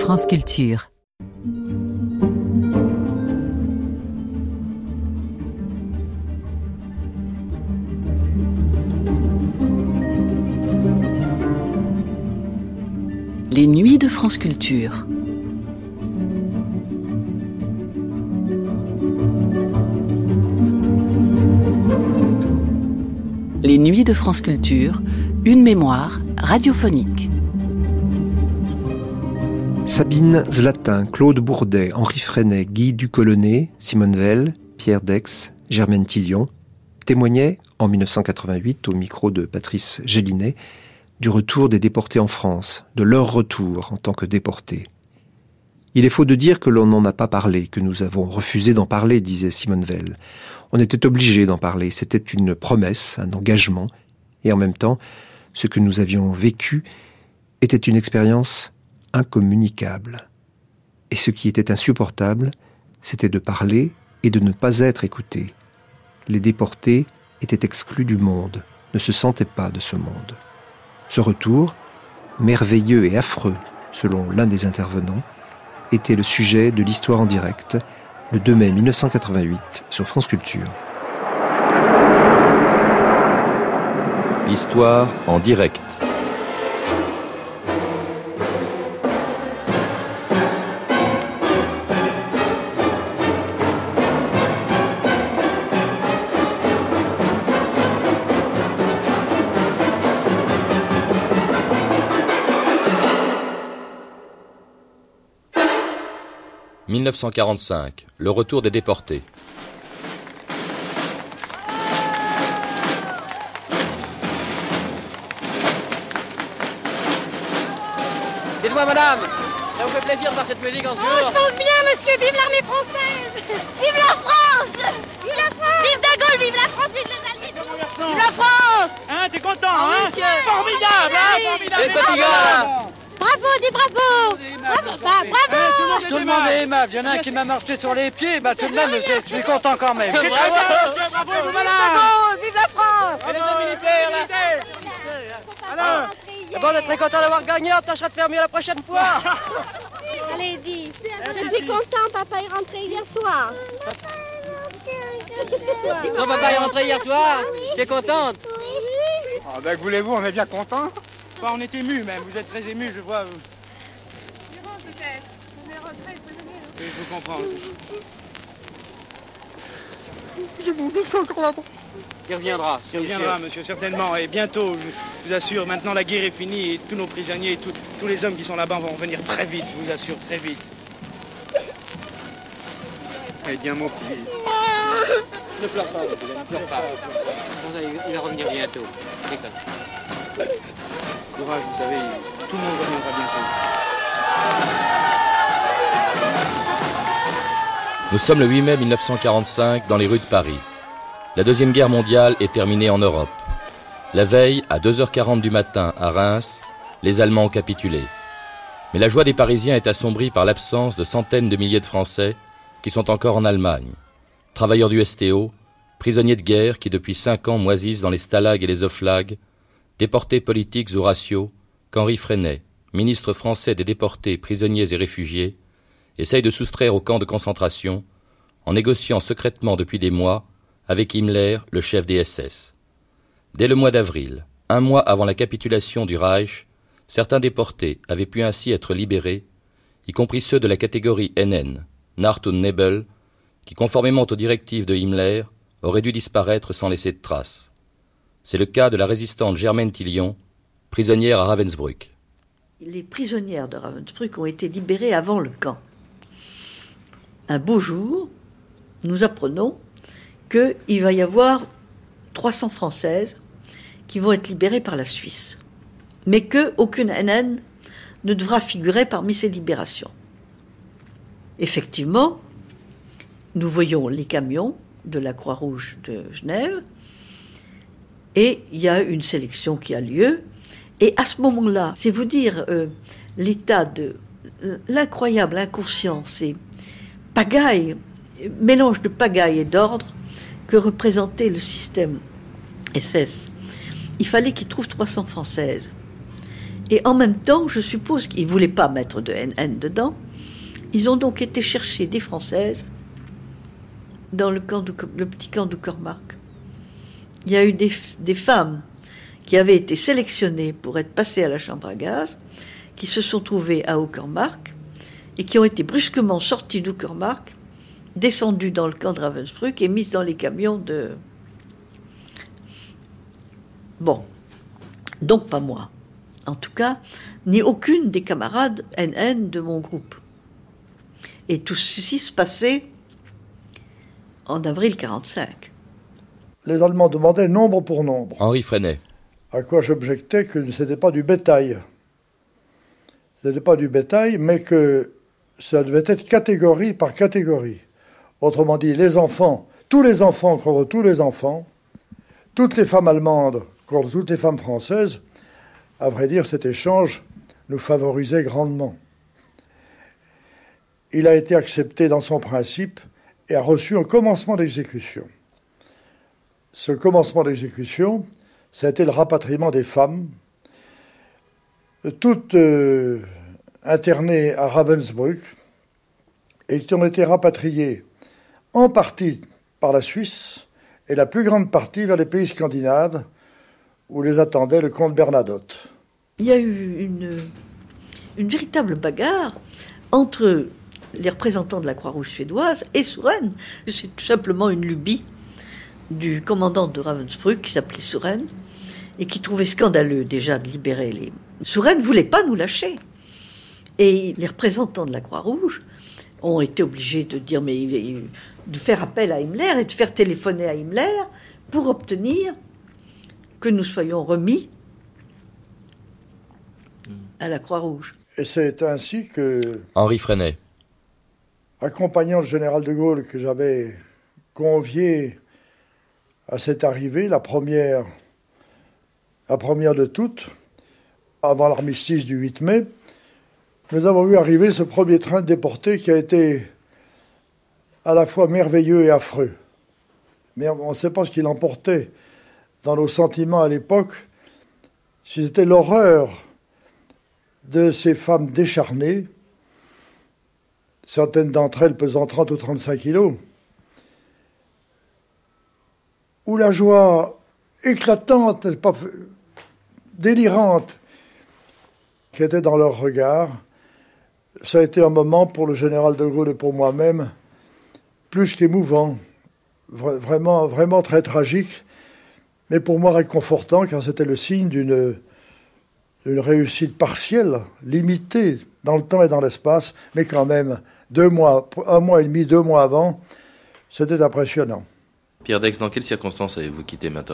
France Culture. Les nuits de France Culture. Les nuits de France Culture, une mémoire radiophonique. Sabine Zlatin, Claude Bourdet, Henri Freinet, Guy Ducolonnet, Simone Veil, Pierre Dex, Germaine Tillion témoignaient en 1988 au micro de Patrice Gélinet du retour des déportés en France, de leur retour en tant que déportés. Il est faux de dire que l'on n'en a pas parlé, que nous avons refusé d'en parler, disait Simone Veil. On était obligé d'en parler, c'était une promesse, un engagement, et en même temps, ce que nous avions vécu était une expérience incommunicable. Et ce qui était insupportable, c'était de parler et de ne pas être écouté. Les déportés étaient exclus du monde, ne se sentaient pas de ce monde. Ce retour, merveilleux et affreux, selon l'un des intervenants, était le sujet de l'Histoire en direct, le 2 mai 1988, sur France Culture. Histoire en direct. « 1945, le retour des déportés. Dites-moi, madame, ça vous fait plaisir de voir cette musique en ce jour? Oh, je pense bien, monsieur. Vive l'armée française! Vive la France! Vive la France! Vive De Gaulle! Vive la France! Vive les Alliés! Vive la France! Hein, t'es content, Oh, hein? monsieur. Formidable, hein? Oui. Formidable! Et le petit gars, Bravo, dis bravo! Bravo, bravo! tout le monde est aimable. Il y en a un qui m'a marché sur les pieds, bah tout de même, je suis content quand même. C'est très bien, monsieur, bravo, voilà! Vive la France! Et les deux militaires, là. Alors, Bon, on est très content d'avoir gagné, on tâchera de faire mieux la prochaine fois. Allez, dis. Je suis content, papa est rentré hier soir. Ton papa est rentré hier soir, t'es contente? Ah ben, que voulez-vous, on est bien contents. bah, on est ému même, vous êtes très ému, je vois. Oui, je vous comprends. Je m'en vais encore là-bas. Il reviendra, Il reviendra, monsieur, certainement, et bientôt, je vous assure, maintenant la guerre est finie et tous nos prisonniers et tous les hommes qui sont là-bas vont revenir très vite, je vous assure, très vite. Eh bien, mon petit. Ne pleure pas, ne pleure pas. Il va revenir bientôt. Courage, vous savez, tout le monde reviendra bientôt. Nous sommes le 8 mai 1945 dans les rues de Paris. La Deuxième Guerre mondiale est terminée en Europe. La veille, à 2h40 du matin, à Reims, les Allemands ont capitulé. Mais la joie des Parisiens est assombrie par l'absence de centaines de milliers de Français qui sont encore en Allemagne. Travailleurs du STO, prisonniers de guerre qui depuis 5 ans moisissent dans les stalags et les oflags, déportés politiques ou raciaux, qu'Henri Freinet, ministre français des déportés, prisonniers et réfugiés, essaye de soustraire au camp de concentration en négociant secrètement depuis des mois avec Himmler, le chef des SS. Dès le mois d'avril, 1 mois avant la capitulation du Reich, certains déportés avaient pu ainsi être libérés, y compris ceux de la catégorie NN, Nacht und Nebel, qui, conformément aux directives de Himmler, auraient dû disparaître sans laisser de traces. C'est le cas de la résistante Germaine Tillion, prisonnière à Ravensbrück. Les prisonnières de Ravensbrück ont été libérées avant le camp. Un beau jour, nous apprenons qu'il va y avoir 300 Françaises qui vont être libérées par la Suisse, mais qu'aucune NN ne devra figurer parmi ces libérations. Effectivement, nous voyons les camions de la Croix-Rouge de Genève et il y a une sélection qui a lieu. Et à ce moment-là, c'est vous dire l'état de l'incroyable inconscience et pagaille, mélange de pagaille et d'ordre que représentait le système SS. Il fallait qu'il trouve 300 Françaises. Et en même temps, je suppose qu'ils ne voulaient pas mettre de NN dedans. Ils ont donc été chercher des Françaises dans le petit camp d'Uckermark. Il y a eu des femmes qui avaient été sélectionnées pour être passées à la chambre à gaz, qui se sont trouvées à Uckermark et qui ont été brusquement sorties d'Uckermark, descendues dans le camp de Ravensbrück et mises dans les camions de... Bon, donc pas moi. En tout cas, ni aucune des camarades NN de mon groupe. Et tout ceci se passait en avril 1945. Les Allemands demandaient nombre pour nombre. Henri Freinet. À quoi j'objectais que ce n'était pas du bétail. Ce n'était pas du bétail, mais que ça devait être catégorie par catégorie. Autrement dit, les enfants, tous les enfants contre tous les enfants, toutes les femmes allemandes contre toutes les femmes françaises. À vrai dire, cet échange nous favorisait grandement. Il a été accepté dans son principe et a reçu un commencement d'exécution. Ce commencement d'exécution, ça a été le rapatriement des femmes, toutes internées à Ravensbrück, et qui ont été rapatriées en partie par la Suisse et la plus grande partie vers les pays scandinaves, où les attendait le comte Bernadotte. Il y a eu une véritable bagarre entre les représentants de la Croix-Rouge suédoise et Suren. C'est tout simplement une lubie du commandant de Ravensbrück qui s'appelait Suren et qui trouvait scandaleux déjà de libérer les... Suren ne voulait pas nous lâcher. Et les représentants de la Croix-Rouge ont été obligés de dire, de faire appel à Himmler et de faire téléphoner à Himmler pour obtenir que nous soyons remis à la Croix-Rouge. Et c'est ainsi que... Henri Freinet. Accompagnant le général de Gaulle que j'avais convié à cette arrivée, la première de toutes, avant l'armistice du 8 mai, nous avons vu arriver ce premier train de déportés qui a été à la fois merveilleux et affreux. Mais on ne sait pas ce qu'il emportait dans nos sentiments à l'époque, si c'était l'horreur de ces femmes décharnées, certaines d'entre elles pesant 30 ou 35 kilos, ou la joie éclatante, n'est-ce pas, délirante, qui était dans leur regard. Ça a été un moment pour le général de Gaulle et pour moi-même plus qu'émouvant, vraiment, vraiment très tragique, mais pour moi réconfortant, car c'était le signe d'une réussite partielle, limitée dans le temps et dans l'espace, mais quand même, 1 mois et demi, 2 mois avant, c'était impressionnant. Pierre Dex, dans quelles circonstances avez-vous quitté Mauthausen ?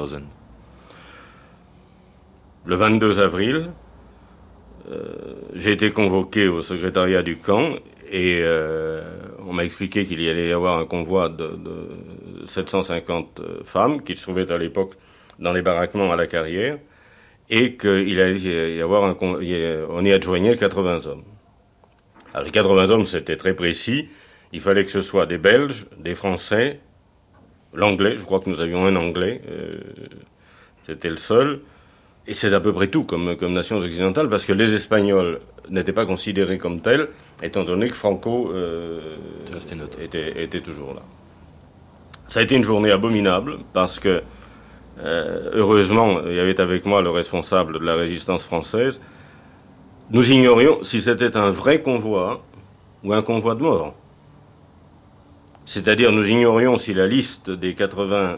Le 22 avril, j'ai été convoqué au secrétariat du camp et on m'a expliqué qu'il y allait y avoir un convoi de 750 femmes qui se trouvaient à l'époque dans les baraquements à la Carrière et qu'il allait y avoir on y adjoignait 80 hommes. Alors les 80 hommes, c'était très précis. Il fallait que ce soit des Belges, des Français, l'anglais, je crois que nous avions un anglais, c'était le seul. Et c'est à peu près tout comme nations occidentales, parce que les Espagnols n'étaient pas considérés comme tels, étant donné que Franco était toujours là. Ça a été une journée abominable, parce que, heureusement, il y avait avec moi le responsable de la résistance française. Nous ignorions si c'était un vrai convoi ou un convoi de mort. C'est-à-dire, nous ignorions si la liste des 80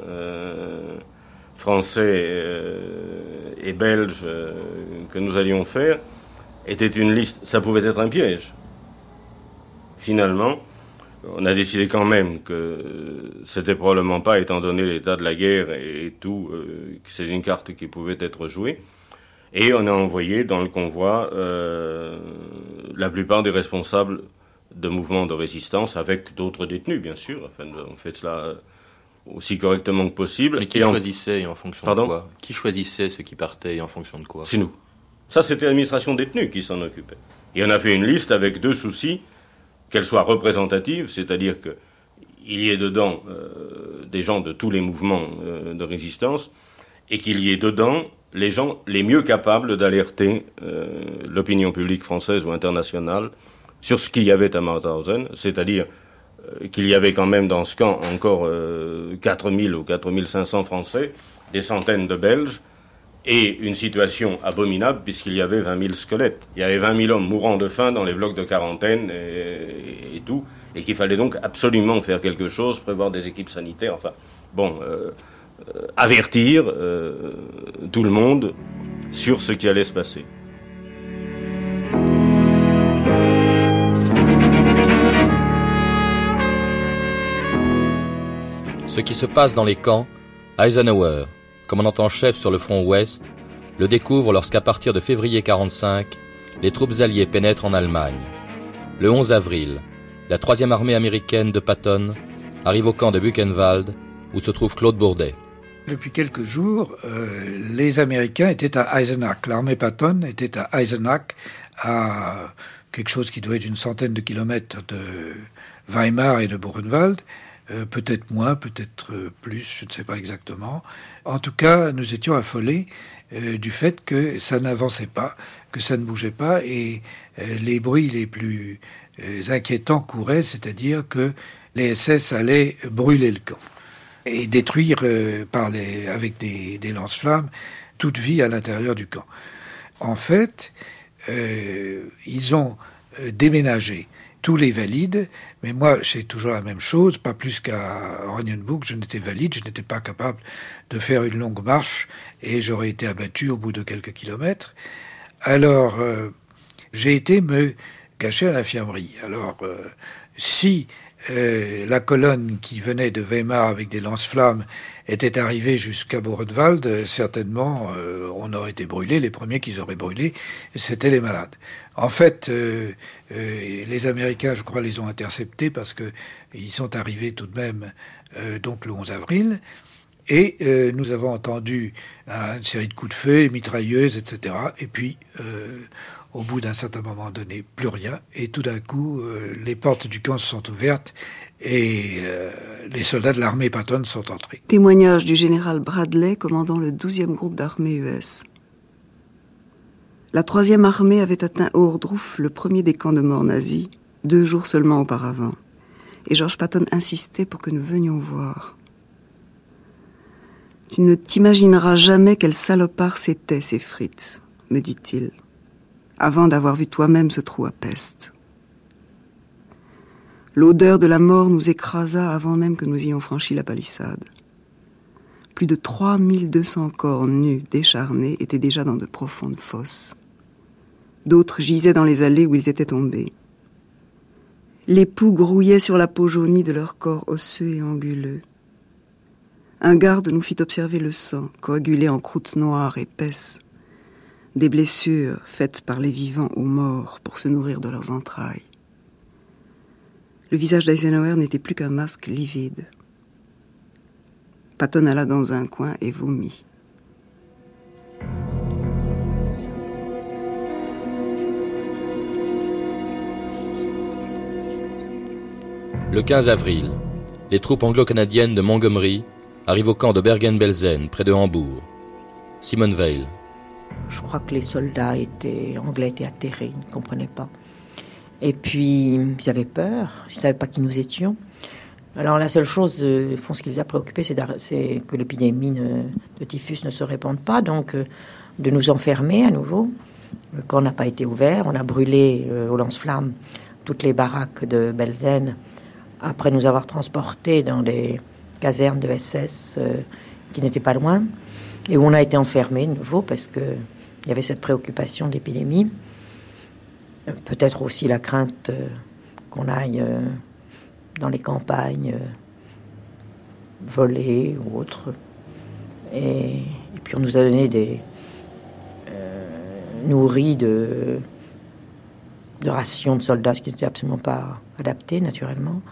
Français et Belges que nous allions faire était une liste. Ça pouvait être un piège. Finalement, on a décidé quand même que c'était probablement pas, étant donné l'état de la guerre et tout, que c'est une carte qui pouvait être jouée. Et on a envoyé dans le convoi la plupart des responsables de mouvements de résistance, avec d'autres détenus, bien sûr. Enfin, on fait cela aussi correctement que possible. Mais qui choisissait et en fonction de quoi ? Qui choisissait ceux qui partaient et en fonction de quoi ? C'est nous. Ça, c'était l'administration détenue qui s'en occupait. Et on a fait une liste avec 2 soucis, qu'elle soit représentative, c'est-à-dire qu'il y ait dedans des gens de tous les mouvements de résistance, et qu'il y ait dedans les gens les mieux capables d'alerter l'opinion publique française ou internationale sur ce qu'il y avait à Mauthausen, c'est-à-dire qu'il y avait quand même dans ce camp encore 4000 ou 4500 Français, des centaines de Belges, et une situation abominable puisqu'il y avait 20 000 squelettes. Il y avait 20 000 hommes mourant de faim dans les blocs de quarantaine et tout, et qu'il fallait donc absolument faire quelque chose, prévoir des équipes sanitaires, enfin, bon, avertir tout le monde sur ce qui allait se passer. Ce qui se passe dans les camps, Eisenhower, commandant en chef sur le front ouest, le découvre lorsqu'à partir de février 1945, les troupes alliées pénètrent en Allemagne. Le 11 avril, la 3e armée américaine de Patton arrive au camp de Buchenwald, où se trouve Claude Bourdet. Depuis quelques jours, les Américains étaient à Eisenach. L'armée Patton était à Eisenach, à quelque chose qui doit être une centaine de kilomètres de Weimar et de Buchenwald. Peut-être moins, peut-être plus, je ne sais pas exactement. En tout cas, nous étions affolés du fait que ça n'avançait pas, que ça ne bougeait pas, et les bruits les plus inquiétants couraient, c'est-à-dire que les SS allaient brûler le camp et détruire avec des lance-flammes toute vie à l'intérieur du camp. En fait, ils ont déménagé tous les valides, mais moi, c'est toujours la même chose, pas plus qu'à Oranienburg, je n'étais valide, je n'étais pas capable de faire une longue marche, et j'aurais été abattu au bout de quelques kilomètres. Alors, j'ai été me cacher à l'infirmerie. Alors, si la colonne qui venait de Weimar avec des lance-flammes était arrivée jusqu'à Buchenwald, certainement, on aurait été brûlés. Les premiers qu'ils auraient brûlés, c'était les malades. En fait, les Américains, je crois, les ont interceptés parce que ils sont arrivés tout de même donc le 11 avril. Et nous avons entendu une série de coups de feu, mitrailleuses, etc. Et puis, au bout d'un certain moment donné, plus rien. Et tout d'un coup, les portes du camp se sont ouvertes et les soldats de l'armée Patton sont entrés. Témoignage du général Bradley, commandant le 12e groupe d'armée US. La 3e armée avait atteint Ohrdruf, le premier des camps de mort nazis, 2 jours seulement auparavant. Et George Patton insistait pour que nous venions voir. « Tu ne t'imagineras jamais quel salopard c'était, ces Fritz, me dit-il, avant d'avoir vu toi-même ce trou à peste. L'odeur de la mort nous écrasa avant même que nous ayons franchi la palissade. Plus de 3200 corps nus, décharnés, étaient déjà dans de profondes fosses. D'autres gisaient dans les allées où ils étaient tombés. Les poux grouillaient sur la peau jaunie de leurs corps osseux et anguleux. Un garde nous fit observer le sang, coagulé en croûte noire épaisse, des blessures faites par les vivants aux morts pour se nourrir de leurs entrailles. Le visage d'Eisenhower n'était plus qu'un masque livide. Patton alla dans un coin et vomit. Le 15 avril, les troupes anglo-canadiennes de Montgomery arrivent au camp de Bergen-Belsen, près de Hambourg. Simone Weil. Je crois que les soldats anglais étaient atterrés, ils ne comprenaient pas. Et puis, ils avaient peur, ils ne savaient pas qui nous étions. Alors la seule chose, ce qui les a préoccupés, c'est que l'épidémie de typhus ne se répande pas, donc de nous enfermer à nouveau. Le camp n'a pas été ouvert, on a brûlé au lance-flammes toutes les baraques de Belsen, après nous avoir transportés dans des casernes de SS qui n'étaient pas loin, et où on a été enfermés de nouveau parce qu'il y avait cette préoccupation d'épidémie. Peut-être aussi la crainte qu'on aille dans les campagnes voler ou autre. Et puis on nous a donné des nourris de rations de soldats, ce qui n'était absolument pas adapté, naturellement,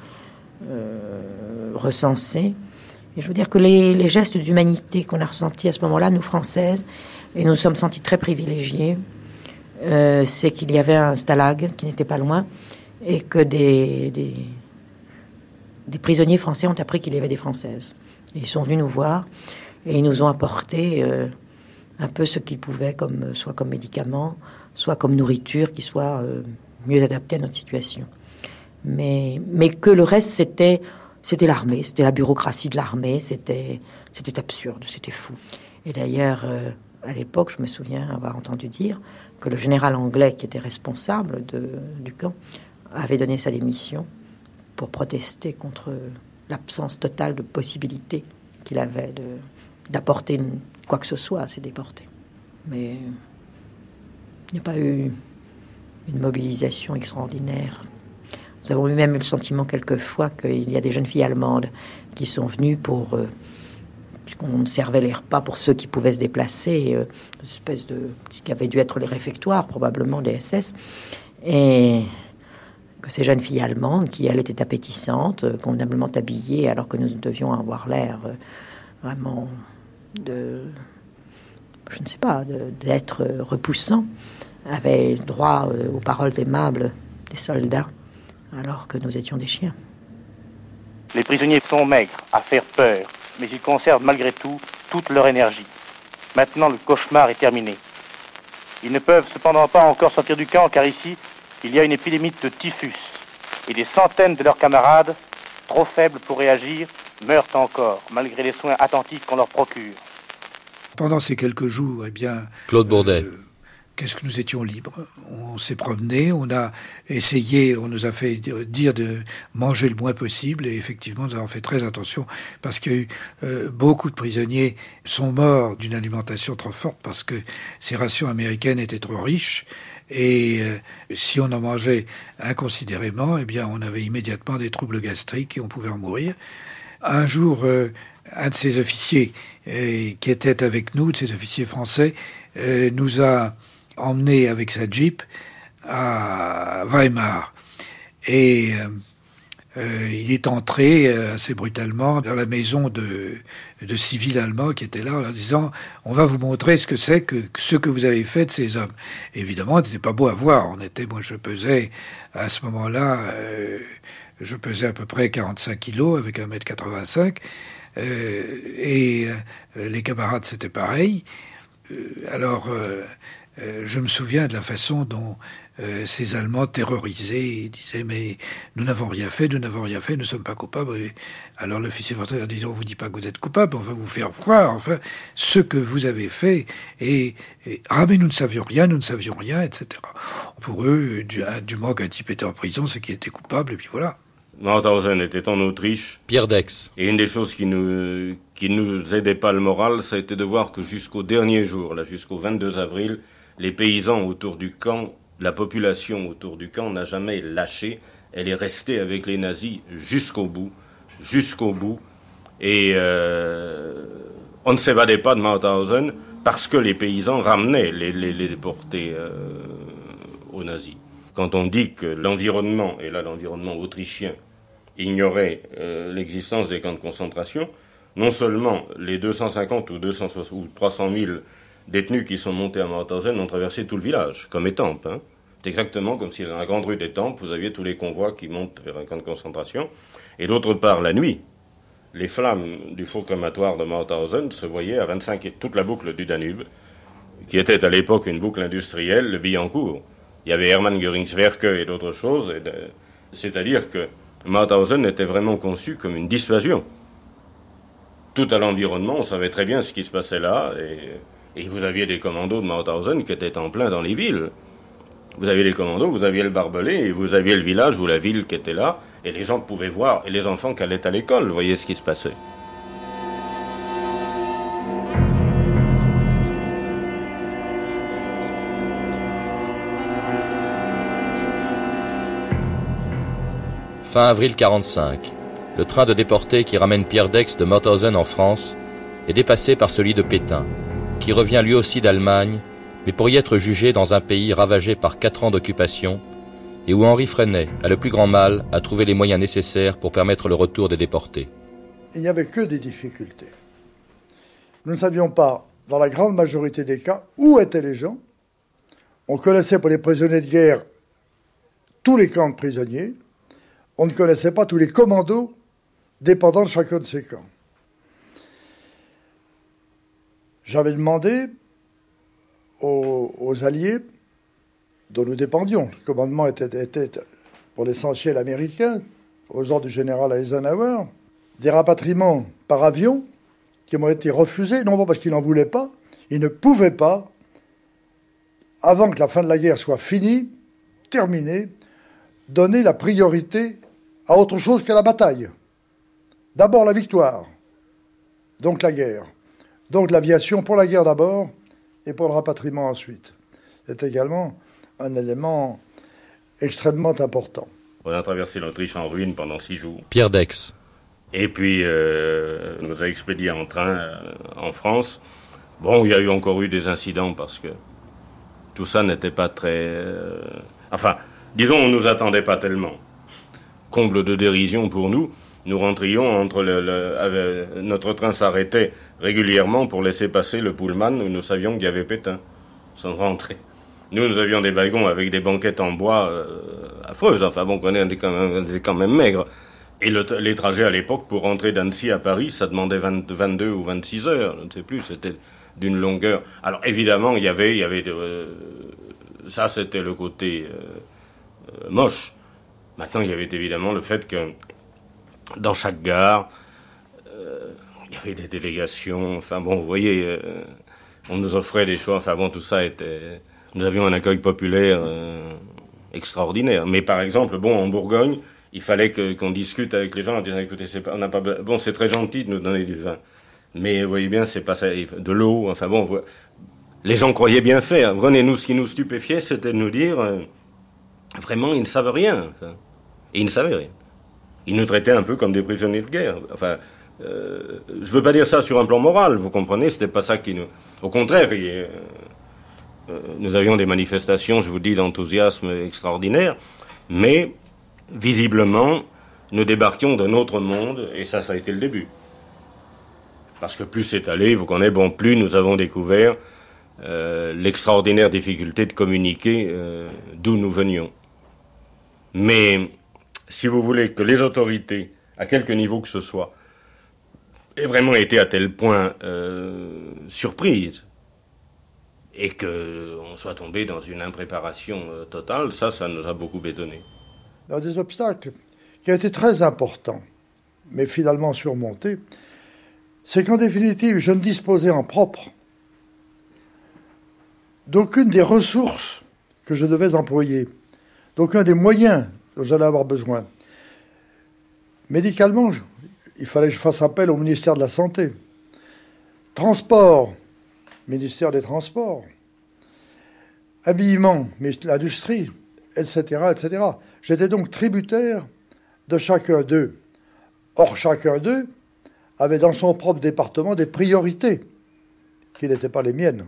recensés. Et je veux dire que les gestes d'humanité qu'on a ressentis à ce moment-là, nous, Françaises, et nous sommes sentis très privilégiés, c'est qu'il y avait un stalag qui n'était pas loin, et que des prisonniers français ont appris qu'il y avait des Françaises. Et ils sont venus nous voir, et ils nous ont apporté un peu ce qu'ils pouvaient, soit comme médicaments, soit comme nourriture, qui soit mieux adapté à notre situation. Mais que le reste, c'était l'armée, c'était la bureaucratie de l'armée, c'était absurde, c'était fou. Et d'ailleurs, à l'époque, je me souviens avoir entendu dire que le général anglais qui était responsable du camp avait donné sa démission pour protester contre l'absence totale de possibilité qu'il avait d'apporter quoi que ce soit à ces déportés. Mais il n'y a pas eu une mobilisation extraordinaire. Nous avons même eu le sentiment quelquefois qu'il y a des jeunes filles allemandes qui sont venues puisqu'on servait les repas pour ceux qui pouvaient se déplacer, une espèce de... ce qui avait dû être les réfectoires, probablement des SS, et que ces jeunes filles allemandes, qui elles étaient appétissantes, convenablement habillées, alors que nous devions avoir l'air vraiment d'être repoussants, avaient droit aux paroles aimables des soldats, alors que nous étions des chiens. Les prisonniers sont maigres, à faire peur, mais ils conservent malgré tout toute leur énergie. Maintenant, le cauchemar est terminé. Ils ne peuvent cependant pas encore sortir du camp, car ici, il y a une épidémie de typhus. Et des centaines de leurs camarades, trop faibles pour réagir, meurent encore, malgré les soins attentifs qu'on leur procure. Pendant ces quelques jours, Claude Bourdet. Qu'est-ce que nous étions libres. On s'est promené, on a essayé, on nous a fait dire de manger le moins possible, et effectivement, nous avons fait très attention, parce que beaucoup de prisonniers sont morts d'une alimentation trop forte, parce que ces rations américaines étaient trop riches, et si on en mangeait inconsidérément, on avait immédiatement des troubles gastriques et on pouvait en mourir. Un jour, un de ces officiers qui était avec nous, de ces officiers français, nous a emmenés avec sa Jeep à Weimar. Et il est entré assez brutalement dans la maison de civils allemands qui étaient là, en leur disant « On va vous montrer ce que c'est que ce que vous avez fait de ces hommes. » Évidemment, c'était pas beau à voir. Moi, je pesais, à ce moment-là, je pesais à peu près 45 kilos avec 1m85. Et les camarades, c'était pareil. Je me souviens de la façon dont ces Allemands terrorisés disaient « Mais nous n'avons rien fait, nous ne sommes pas coupables. » Alors l'officier français leur disait « On vous dit pas que vous êtes coupable, on va vous faire voir ce que vous avez fait. » Ah, mais nous ne savions rien, etc. Pour eux, du moment qu'un type était en prison, c'est qu'il était coupable, et puis voilà. Mauthausen était en Autriche. Pierre Dex. Et une des choses qui nous aidait pas le moral, ça a été de voir que jusqu'au dernier jour, jusqu'au 22 avril, les paysans autour du camp, la population autour du camp n'a jamais lâché. Elle est restée avec les nazis jusqu'au bout. Et on ne s'évadait pas de Mauthausen parce que les paysans ramenaient les déportés aux nazis. Quand on dit que l'environnement, et là l'environnement autrichien, ignorait l'existence des camps de concentration, non seulement les 250 ou 300 000 détenus qui sont montés à Mauthausen ont traversé tout le village, comme Étampes. C'est exactement comme si dans la grande rue d'Étampes, vous aviez tous les convois qui montent vers un camp de concentration. Et d'autre part, la nuit, les flammes du four crématoire de Mauthausen se voyaient à 25 et toute la boucle du Danube, qui était à l'époque une boucle industrielle, le Billancourt. Il y avait Hermann Göringswerke et d'autres choses, c'est-à-dire que Mauthausen était vraiment conçu comme une dissuasion. Tout à l'environnement, on savait très bien ce qui se passait là, et vous aviez des commandos de Mauthausen qui étaient en plein dans les villes. Vous aviez les commandos, vous aviez le barbelé, et vous aviez le village ou la ville qui était là, et les gens pouvaient voir, et les enfants qui allaient à l'école voyaient ce qui se passait. Fin avril 1945, le train de déportés qui ramène Pierre Dex de Mauthausen en France est dépassé par celui de Pétain, qui revient lui aussi d'Allemagne, mais pour y être jugé dans un pays ravagé par 4 ans d'occupation et où Henri Freinet a le plus grand mal à trouver les moyens nécessaires pour permettre le retour des déportés. Il n'y avait que des difficultés. Nous ne savions pas, dans la grande majorité des cas, où étaient les gens. On connaissait pour les prisonniers de guerre tous les camps de prisonniers. On ne connaissait pas tous les commandos dépendant de chacun de ces camps. J'avais demandé aux Alliés, dont nous dépendions. Le commandement était pour l'essentiel américain, aux ordres du général Eisenhower. Des rapatriements par avion qui m'ont été refusés, non pas parce qu'ils n'en voulaient pas, ils ne pouvaient pas, avant que la fin de la guerre soit finie, terminée, donner la priorité à autre chose que la bataille. D'abord la victoire, donc la guerre. Donc l'aviation pour la guerre d'abord et pour le rapatriement ensuite. C'est également un élément extrêmement important. On a traversé l'Autriche en ruine pendant 6 jours. Pierre Dex. Et puis, on nous a expédiés en train en France. Bon, il y a encore eu des incidents parce que tout ça n'était pas très... Enfin, disons, on ne nous attendait pas tellement. Comble de dérision pour nous, nous rentrions entre notre train s'arrêtait régulièrement pour laisser passer le Pullman où nous savions qu'il y avait Pétain, sans rentrer. Nous avions des wagons avec des banquettes en bois affreuses. Enfin bon, on était quand même maigres. Et les trajets à l'époque pour rentrer d'Annecy à Paris, ça demandait 22 ou 26 heures, je ne sais plus, c'était d'une longueur. Alors évidemment, il y avait ça c'était le côté moche. Maintenant, il y avait évidemment le fait que dans chaque gare, il y avait des délégations. Enfin bon, vous voyez, on nous offrait des choix. Enfin bon, tout ça était... Nous avions un accueil populaire extraordinaire. Mais par exemple, bon, en Bourgogne, il fallait qu'on discute avec les gens en disant, écoutez, c'est très gentil de nous donner du vin. Mais vous voyez bien, c'est pas ça, de l'eau, enfin bon, les gens croyaient bien faire. Nous, ce qui nous stupéfiait, c'était de nous dire, vraiment, ils ne savent rien. Enfin, et ils ne savaient rien. Ils nous traitaient un peu comme des prisonniers de guerre. Enfin, je veux pas dire ça sur un plan moral, vous comprenez, c'était pas ça qui nous... Au contraire, nous avions des manifestations, je vous dis, d'enthousiasme extraordinaire, mais... Visiblement, nous débarquions d'un autre monde, et ça a été le début. Parce que plus c'est allé, vous connaissez, bon, plus nous avons découvert l'extraordinaire difficulté de communiquer d'où nous venions. Mais, si vous voulez que les autorités, à quelque niveau que ce soit, aient vraiment été à tel point surprises, et qu'on soit tombé dans une impréparation totale, ça nous a beaucoup étonnés. Un des obstacles qui a été très important, mais finalement surmonté, c'est qu'en définitive, je ne disposais en propre d'aucune des ressources que je devais employer, d'aucun des moyens dont j'allais avoir besoin. Médicalement, il fallait que je fasse appel au ministère de la Santé. Transport, ministère des Transports. Habillement, ministère de l'Industrie, etc., etc. J'étais donc tributaire de chacun d'eux. Or, chacun d'eux avait dans son propre département des priorités qui n'étaient pas les miennes.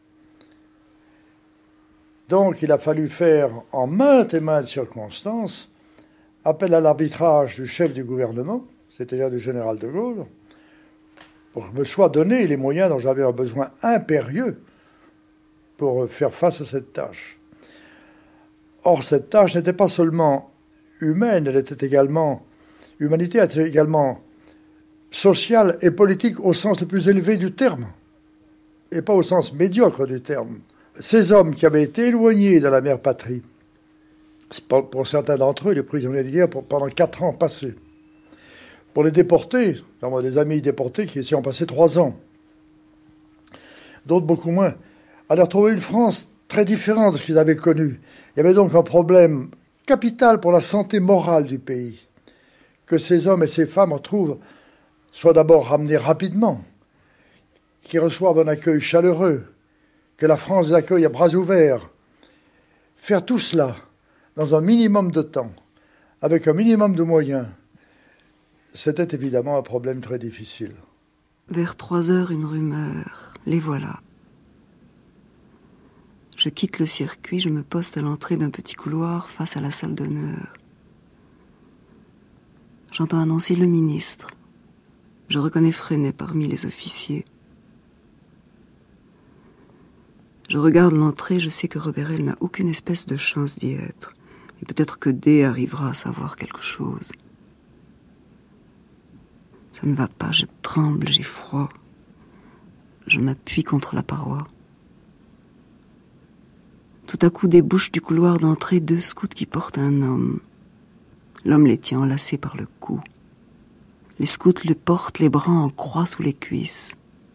Donc, il a fallu faire en maintes et maintes circonstances appel à l'arbitrage du chef du gouvernement, c'est-à-dire du général de Gaulle, pour que me soient donnés les moyens dont j'avais un besoin impérieux pour faire face à cette tâche. Or, cette tâche n'était pas seulement humaine, l'humanité était également sociale et politique au sens le plus élevé du terme, et pas au sens médiocre du terme. Ces hommes qui avaient été éloignés de la mère patrie, pour certains d'entre eux, les prisonniers de guerre, pendant 4 ans passés. Pour les déportés, j'avais des amis déportés qui ici ont passé 3 ans, d'autres beaucoup moins, allaient retrouver une France très différente de ce qu'ils avaient connu. Il y avait donc un problème capital pour la santé morale du pays, que ces hommes et ces femmes retrouvent, soient d'abord ramenés rapidement, qu'ils reçoivent un accueil chaleureux, que la France les accueille à bras ouverts. Faire tout cela dans un minimum de temps, avec un minimum de moyens, c'était évidemment un problème très difficile. Vers 3 heures, une rumeur. Les voilà. Je quitte le circuit, je me poste à l'entrée d'un petit couloir face à la salle d'honneur. J'entends annoncer le ministre. Je reconnais Freinet parmi les officiers. Je regarde l'entrée, je sais que Roberel n'a aucune espèce de chance d'y être. Et peut-être que D arrivera à savoir quelque chose. Ça ne va pas, je tremble, j'ai froid. Je m'appuie contre la paroi. Tout à coup débouchent du couloir d'entrée 2 scouts qui portent un homme. L'homme les tient enlacés par le cou. Les scouts le portent les bras en croix sous les cuisses.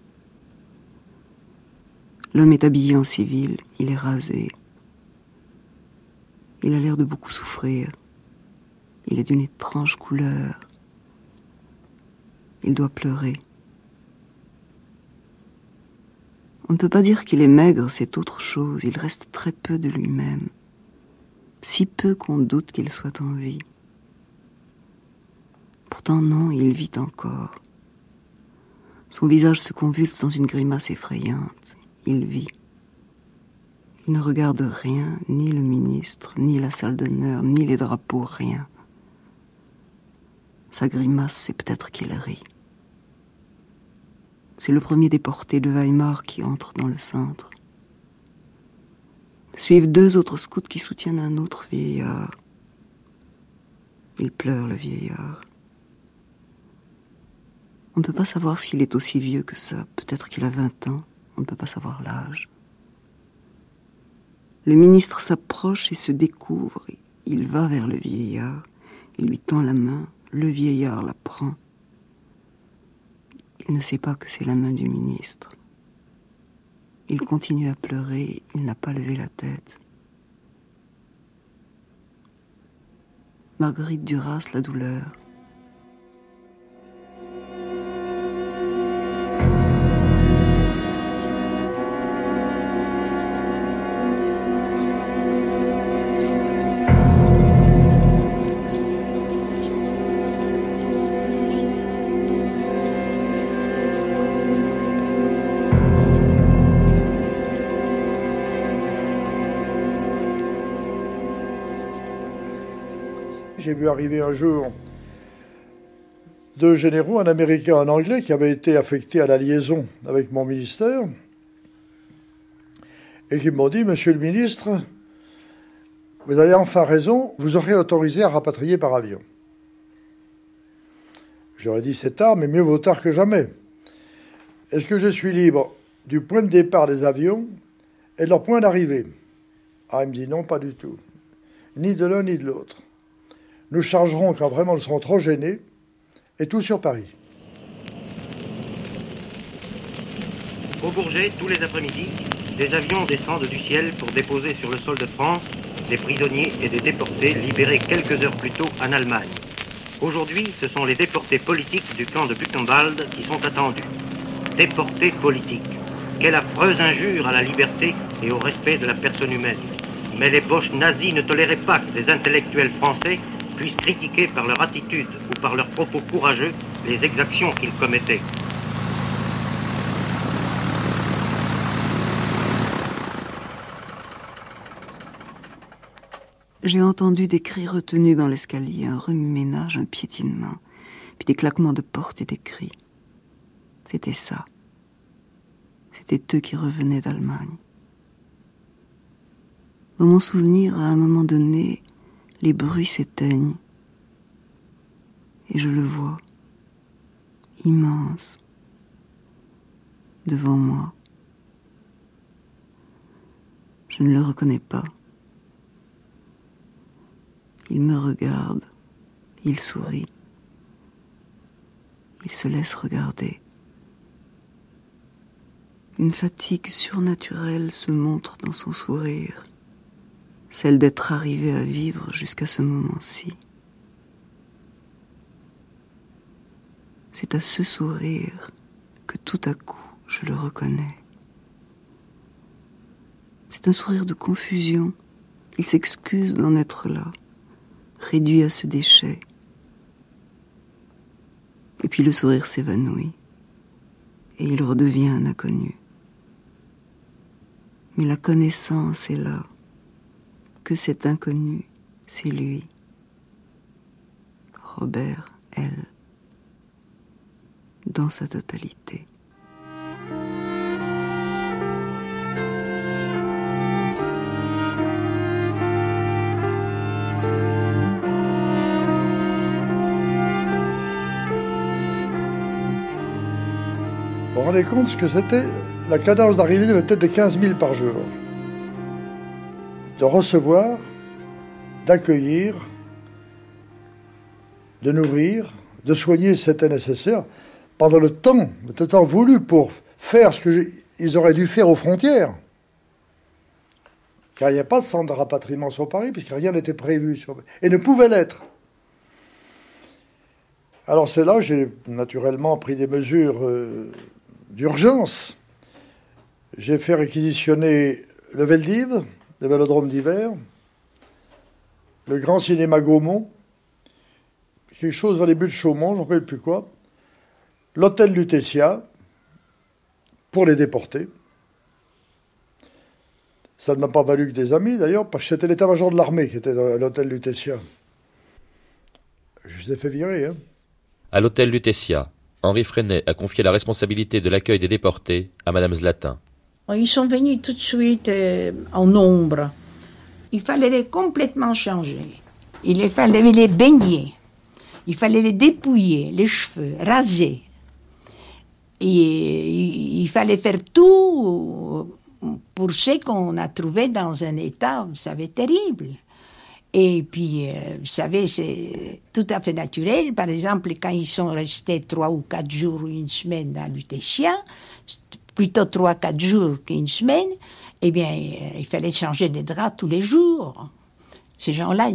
L'homme est habillé en civil, il est rasé. Il a l'air de beaucoup souffrir. Il est d'une étrange couleur. Il doit pleurer. On ne peut pas dire qu'il est maigre, c'est autre chose. Il reste très peu de lui-même. Si peu qu'on doute qu'il soit en vie. Pourtant non, il vit encore. Son visage se convulse dans une grimace effrayante. Il vit. Il ne regarde rien, ni le ministre, ni la salle d'honneur, ni les drapeaux, rien. Sa grimace, c'est peut-être qu'il rit. C'est le premier déporté de Weimar qui entre dans le centre. Suivent 2 autres scouts qui soutiennent un autre vieillard. Il pleure, le vieillard. On ne peut pas savoir s'il est aussi vieux que ça. Peut-être qu'il a 20 ans. On ne peut pas savoir l'âge. Le ministre s'approche et se découvre. Il va vers le vieillard. Il lui tend la main. Le vieillard la prend. Il ne sait pas que c'est la main du ministre. Il continue à pleurer. Il n'a pas levé la tête. Marguerite Duras, la douleur. J'ai vu arriver un jour 2 généraux, un américain et un anglais, qui avaient été affectés à la liaison avec mon ministère, et qui m'ont dit, monsieur le ministre, vous avez enfin raison, vous aurez autorisé à rapatrier par avion. J'aurais dit, c'est tard, mais mieux vaut tard que jamais. Est-ce que je suis libre du point de départ des avions et de leur point d'arrivée? Ah, il me dit non, pas du tout. Ni de l'un ni de l'autre. Nous chargerons quand vraiment nous serons trop gênés, et tout sur Paris. Au Bourget, tous les après-midi, des avions descendent du ciel pour déposer sur le sol de France des prisonniers et des déportés libérés quelques heures plus tôt en Allemagne. Aujourd'hui, ce sont les déportés politiques du camp de Buchenwald qui sont attendus. Déportés politiques. Quelle affreuse injure à la liberté et au respect de la personne humaine. Mais les boches nazis ne toléraient pas que des intellectuels français puissent critiquer par leur attitude ou par leurs propos courageux les exactions qu'ils commettaient. J'ai entendu des cris retenus dans l'escalier, un remue-ménage, un piétinement, puis des claquements de porte et des cris. C'était ça. C'était eux qui revenaient d'Allemagne. Dans mon souvenir, à un moment donné, les bruits s'éteignent. Et je le vois, immense, devant moi. Je ne le reconnais pas. Il me regarde, il sourit, il se laisse regarder. Une fatigue surnaturelle se montre dans son sourire, celle d'être arrivé à vivre jusqu'à ce moment-ci. C'est à ce sourire que tout à coup je le reconnais. C'est un sourire de confusion. Il s'excuse d'en être là, réduit à ce déchet. Et puis le sourire s'évanouit, et il redevient un inconnu. Mais la connaissance est là, que cet inconnu, c'est lui. Robert L. Dans sa totalité. Vous vous rendez compte ce que c'était? La cadence d'arrivée devait être de 15 000 par jour. de recevoir, d'accueillir, de nourrir, de soigner si c'était nécessaire, pendant le temps voulu pour faire ce qu'ils auraient dû faire aux frontières. Car il n'y a pas de centre de rapatriement sur Paris, puisque rien n'était prévu, et ne pouvait l'être. Alors c'est là que j'ai naturellement pris des mesures d'urgence. J'ai fait réquisitionner le Veldiv, le Vélodrome d'hiver, le Grand Cinéma Gaumont, quelque chose dans les buts de Chaumont, j'en ne sais plus quoi, l'hôtel Lutetia, pour les déportés. Ça ne m'a pas valu que des amis, d'ailleurs, parce que c'était l'état-major de l'armée qui était dans l'hôtel Lutetia. Je les ai fait virer, hein. À l'hôtel Lutetia, Henri Freinet a confié la responsabilité de l'accueil des déportés à Madame Zlatin. Ils sont venus tout de suite en nombre. Il fallait les complètement changer. Il fallait les baigner. Il fallait les dépouiller, les cheveux, raser. Et il fallait faire tout pour ce qu'on a trouvé dans un état, vous savez, terrible. Et puis, vous savez, c'est tout à fait naturel. Par exemple, quand ils sont restés 3 ou 4 jours ou une semaine à Lutetia, plutôt 3-4 jours qu'une semaine, eh bien, il fallait changer des draps tous les jours. Ces gens-là,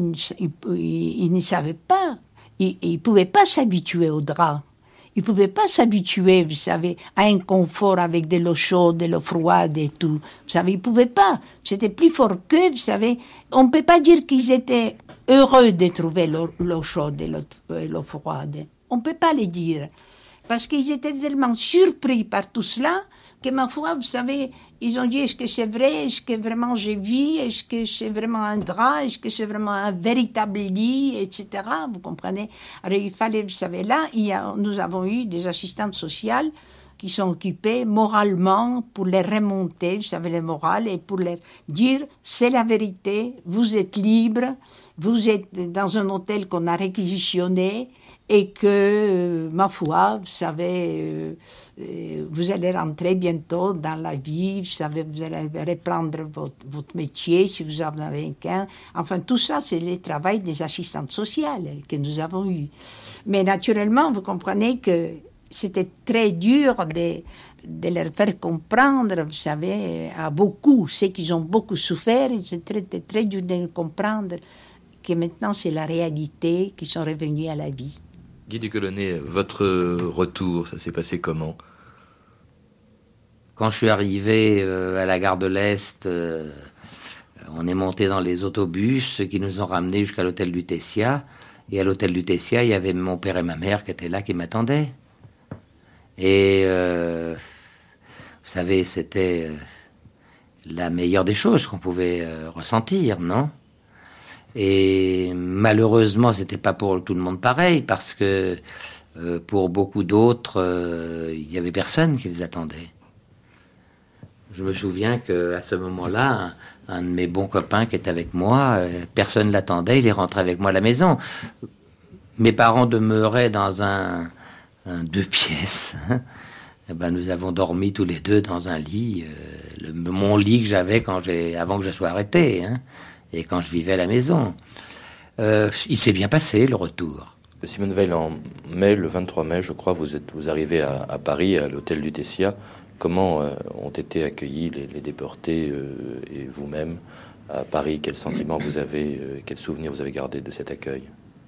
ils ne savaient pas. Ils ne pouvaient pas s'habituer aux draps. Ils ne pouvaient pas s'habituer, vous savez, à un confort avec de l'eau chaude, de l'eau froide et tout. Vous savez, ils ne pouvaient pas. C'était plus fort qu'eux, vous savez. On ne peut pas dire qu'ils étaient heureux de trouver l'eau chaude et l'eau froide. On ne peut pas les dire. Parce qu'ils étaient tellement surpris par tout cela que, ma foi, vous savez, ils ont dit, est-ce que c'est vrai? Est-ce que vraiment j'ai vu? Est-ce que c'est vraiment un drap? Est-ce que c'est vraiment un véritable lit? Etc. Vous comprenez? Alors, il fallait, vous savez, là, nous avons eu des assistantes sociales qui sont occupées moralement pour les remonter, vous savez, les morales, et pour leur dire, c'est la vérité, vous êtes libre, vous êtes dans un hôtel qu'on a réquisitionné, et que, ma foi, vous savez, vous allez rentrer bientôt dans la vie, vous savez, vous allez reprendre votre métier si vous en avez qu'un. Enfin, tout ça, c'est le travail des assistantes sociales que nous avons eu. Mais naturellement, vous comprenez que c'était très dur de leur faire comprendre, vous savez, à beaucoup, ceux qui ont beaucoup souffert, c'était très, très dur de comprendre que maintenant, c'est la réalité, qu'ils sont revenus à la vie. Guy du Colonnet, votre retour, ça s'est passé comment? Quand je suis arrivé à la gare de l'Est, on est monté dans les autobus qui nous ont ramenés jusqu'à l'hôtel Lutetia. Et à l'hôtel Lutetia, il y avait mon père et ma mère qui étaient là, qui m'attendaient. Et vous savez, c'était la meilleure des choses qu'on pouvait ressentir, non? Et malheureusement, c'était pas pour tout le monde pareil, parce que pour beaucoup d'autres, il y avait personne qui les attendait. Je me souviens qu'à ce moment-là, un de mes bons copains qui était avec moi, personne l'attendait, il est rentré avec moi à la maison. Mes parents demeuraient dans un 2 pièces. Hein. Et ben, nous avons dormi tous les deux dans un lit, mon lit que j'avais avant que je sois arrêté. Hein. Et quand je vivais à la maison, il s'est bien passé, le retour. Simone Veil, en mai, le 23 mai, je crois, vous arrivez à Paris, à l'hôtel Lutetia. Comment ont été accueillis les déportés et vous-même à Paris? Quels sentiments vous avez, quels souvenirs vous avez gardés de cet accueil?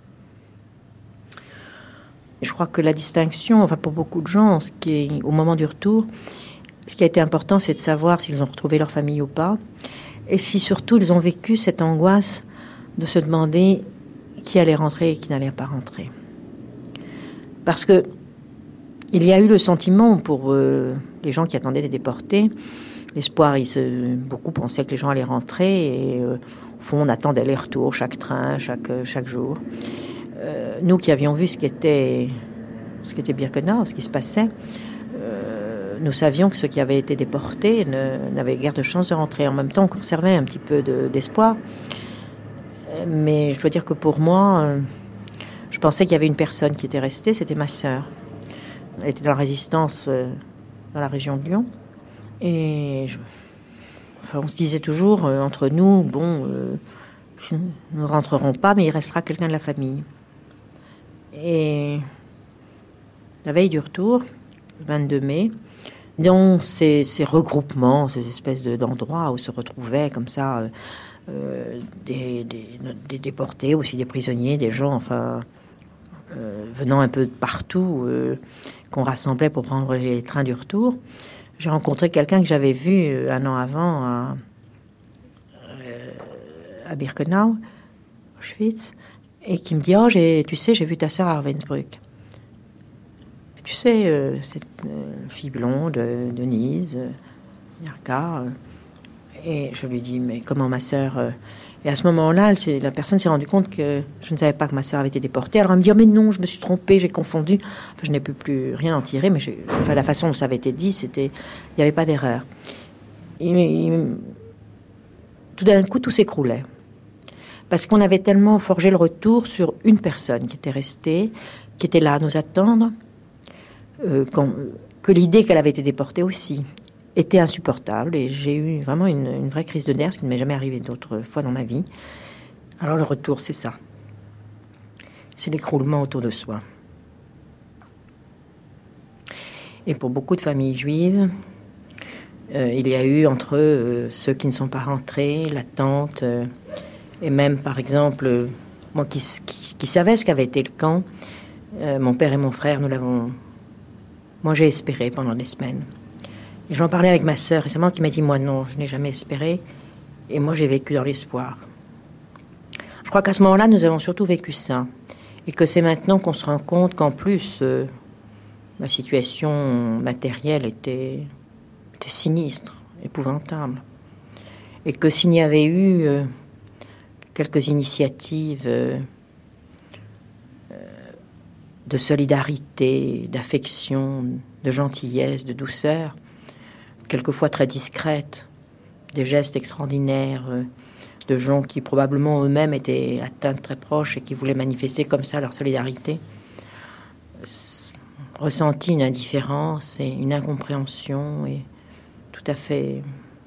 Je crois que la distinction, enfin pour beaucoup de gens, au moment du retour, ce qui a été important, c'est de savoir s'ils ont retrouvé leur famille ou pas. Et si surtout ils ont vécu cette angoisse de se demander qui allait rentrer et qui n'allait pas rentrer. Parce que il y a eu le sentiment pour les gens qui attendaient des déportés, l'espoir, beaucoup pensaient que les gens allaient rentrer et au fond on attendait les retours, chaque train, chaque jour. Nous qui avions vu ce qui était Birkenau, ce qui se passait, nous savions que ceux qui avaient été déportés n'avaient guère de chance de rentrer. En même temps, on conservait un petit peu d'espoir. Mais je dois dire que pour moi, je pensais qu'il y avait une personne qui était restée, c'était ma sœur. Elle était dans la résistance dans la région de Lyon. Et on se disait toujours, entre nous, bon, nous ne rentrerons pas, mais il restera quelqu'un de la famille. Et la veille du retour, le 22 mai, dans ces regroupements, ces espèces d'endroits où se retrouvaient comme ça des déportés, aussi des prisonniers, des gens, enfin, venant un peu de partout, qu'on rassemblait pour prendre les trains du retour. J'ai rencontré quelqu'un que j'avais vu un an avant à Birkenau, Auschwitz, et qui me dit « Oh, tu sais, j'ai vu ta sœur à Ravensbrück. » Tu sais, cette fille blonde, Denise, Yarka. Et je lui dis, mais comment ma sœur... Et à ce moment-là, la personne s'est rendue compte que je ne savais pas que ma sœur avait été déportée. Alors elle me dit, oh, mais non, je me suis trompée, j'ai confondu. Enfin, je n'ai pu plus rien en tirer, mais la façon dont ça avait été dit, il n'y avait pas d'erreur. Tout d'un coup, tout s'écroulait. Parce qu'on avait tellement forgé le retour sur une personne qui était restée, qui était là à nous attendre, que l'idée qu'elle avait été déportée aussi était insupportable. Et j'ai eu vraiment une vraie crise de nerfs, ce qui ne m'est jamais arrivé d'autre fois dans ma vie. Alors le retour, c'est ça. C'est l'écroulement autour de soi. Et pour beaucoup de familles juives, il y a eu entre ceux qui ne sont pas rentrés, l'attente, et même par exemple, moi qui savais ce qu'avait été le camp, mon père et mon frère, nous l'avons... Moi, j'ai espéré pendant des semaines. Et j'en parlais avec ma sœur, et c'est moi qui m'a dit, moi non, je n'ai jamais espéré. Et moi, j'ai vécu dans l'espoir. Je crois qu'à ce moment-là, nous avons surtout vécu ça. Et que c'est maintenant qu'on se rend compte qu'en plus, ma situation matérielle était sinistre, épouvantable. Et que s'il y avait eu quelques initiatives de solidarité, d'affection, de gentillesse, de douceur, quelquefois très discrètes, des gestes extraordinaires de gens qui probablement eux-mêmes étaient atteints très proches et qui voulaient manifester comme ça leur solidarité, ressenti une indifférence et une incompréhension et tout à fait...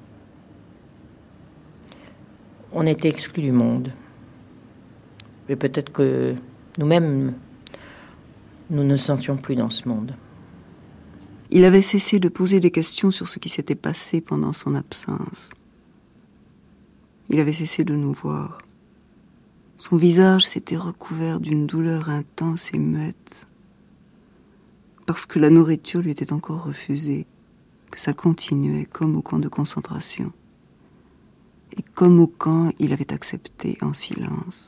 On était exclus du monde. Et peut-être que nous-mêmes, nous ne sentions plus dans ce monde. Il avait cessé de poser des questions sur ce qui s'était passé pendant son absence. Il avait cessé de nous voir. Son visage s'était recouvert d'une douleur intense et muette, parce que la nourriture lui était encore refusée, que ça continuait comme au camp de concentration. Et comme au camp, il avait accepté en silence.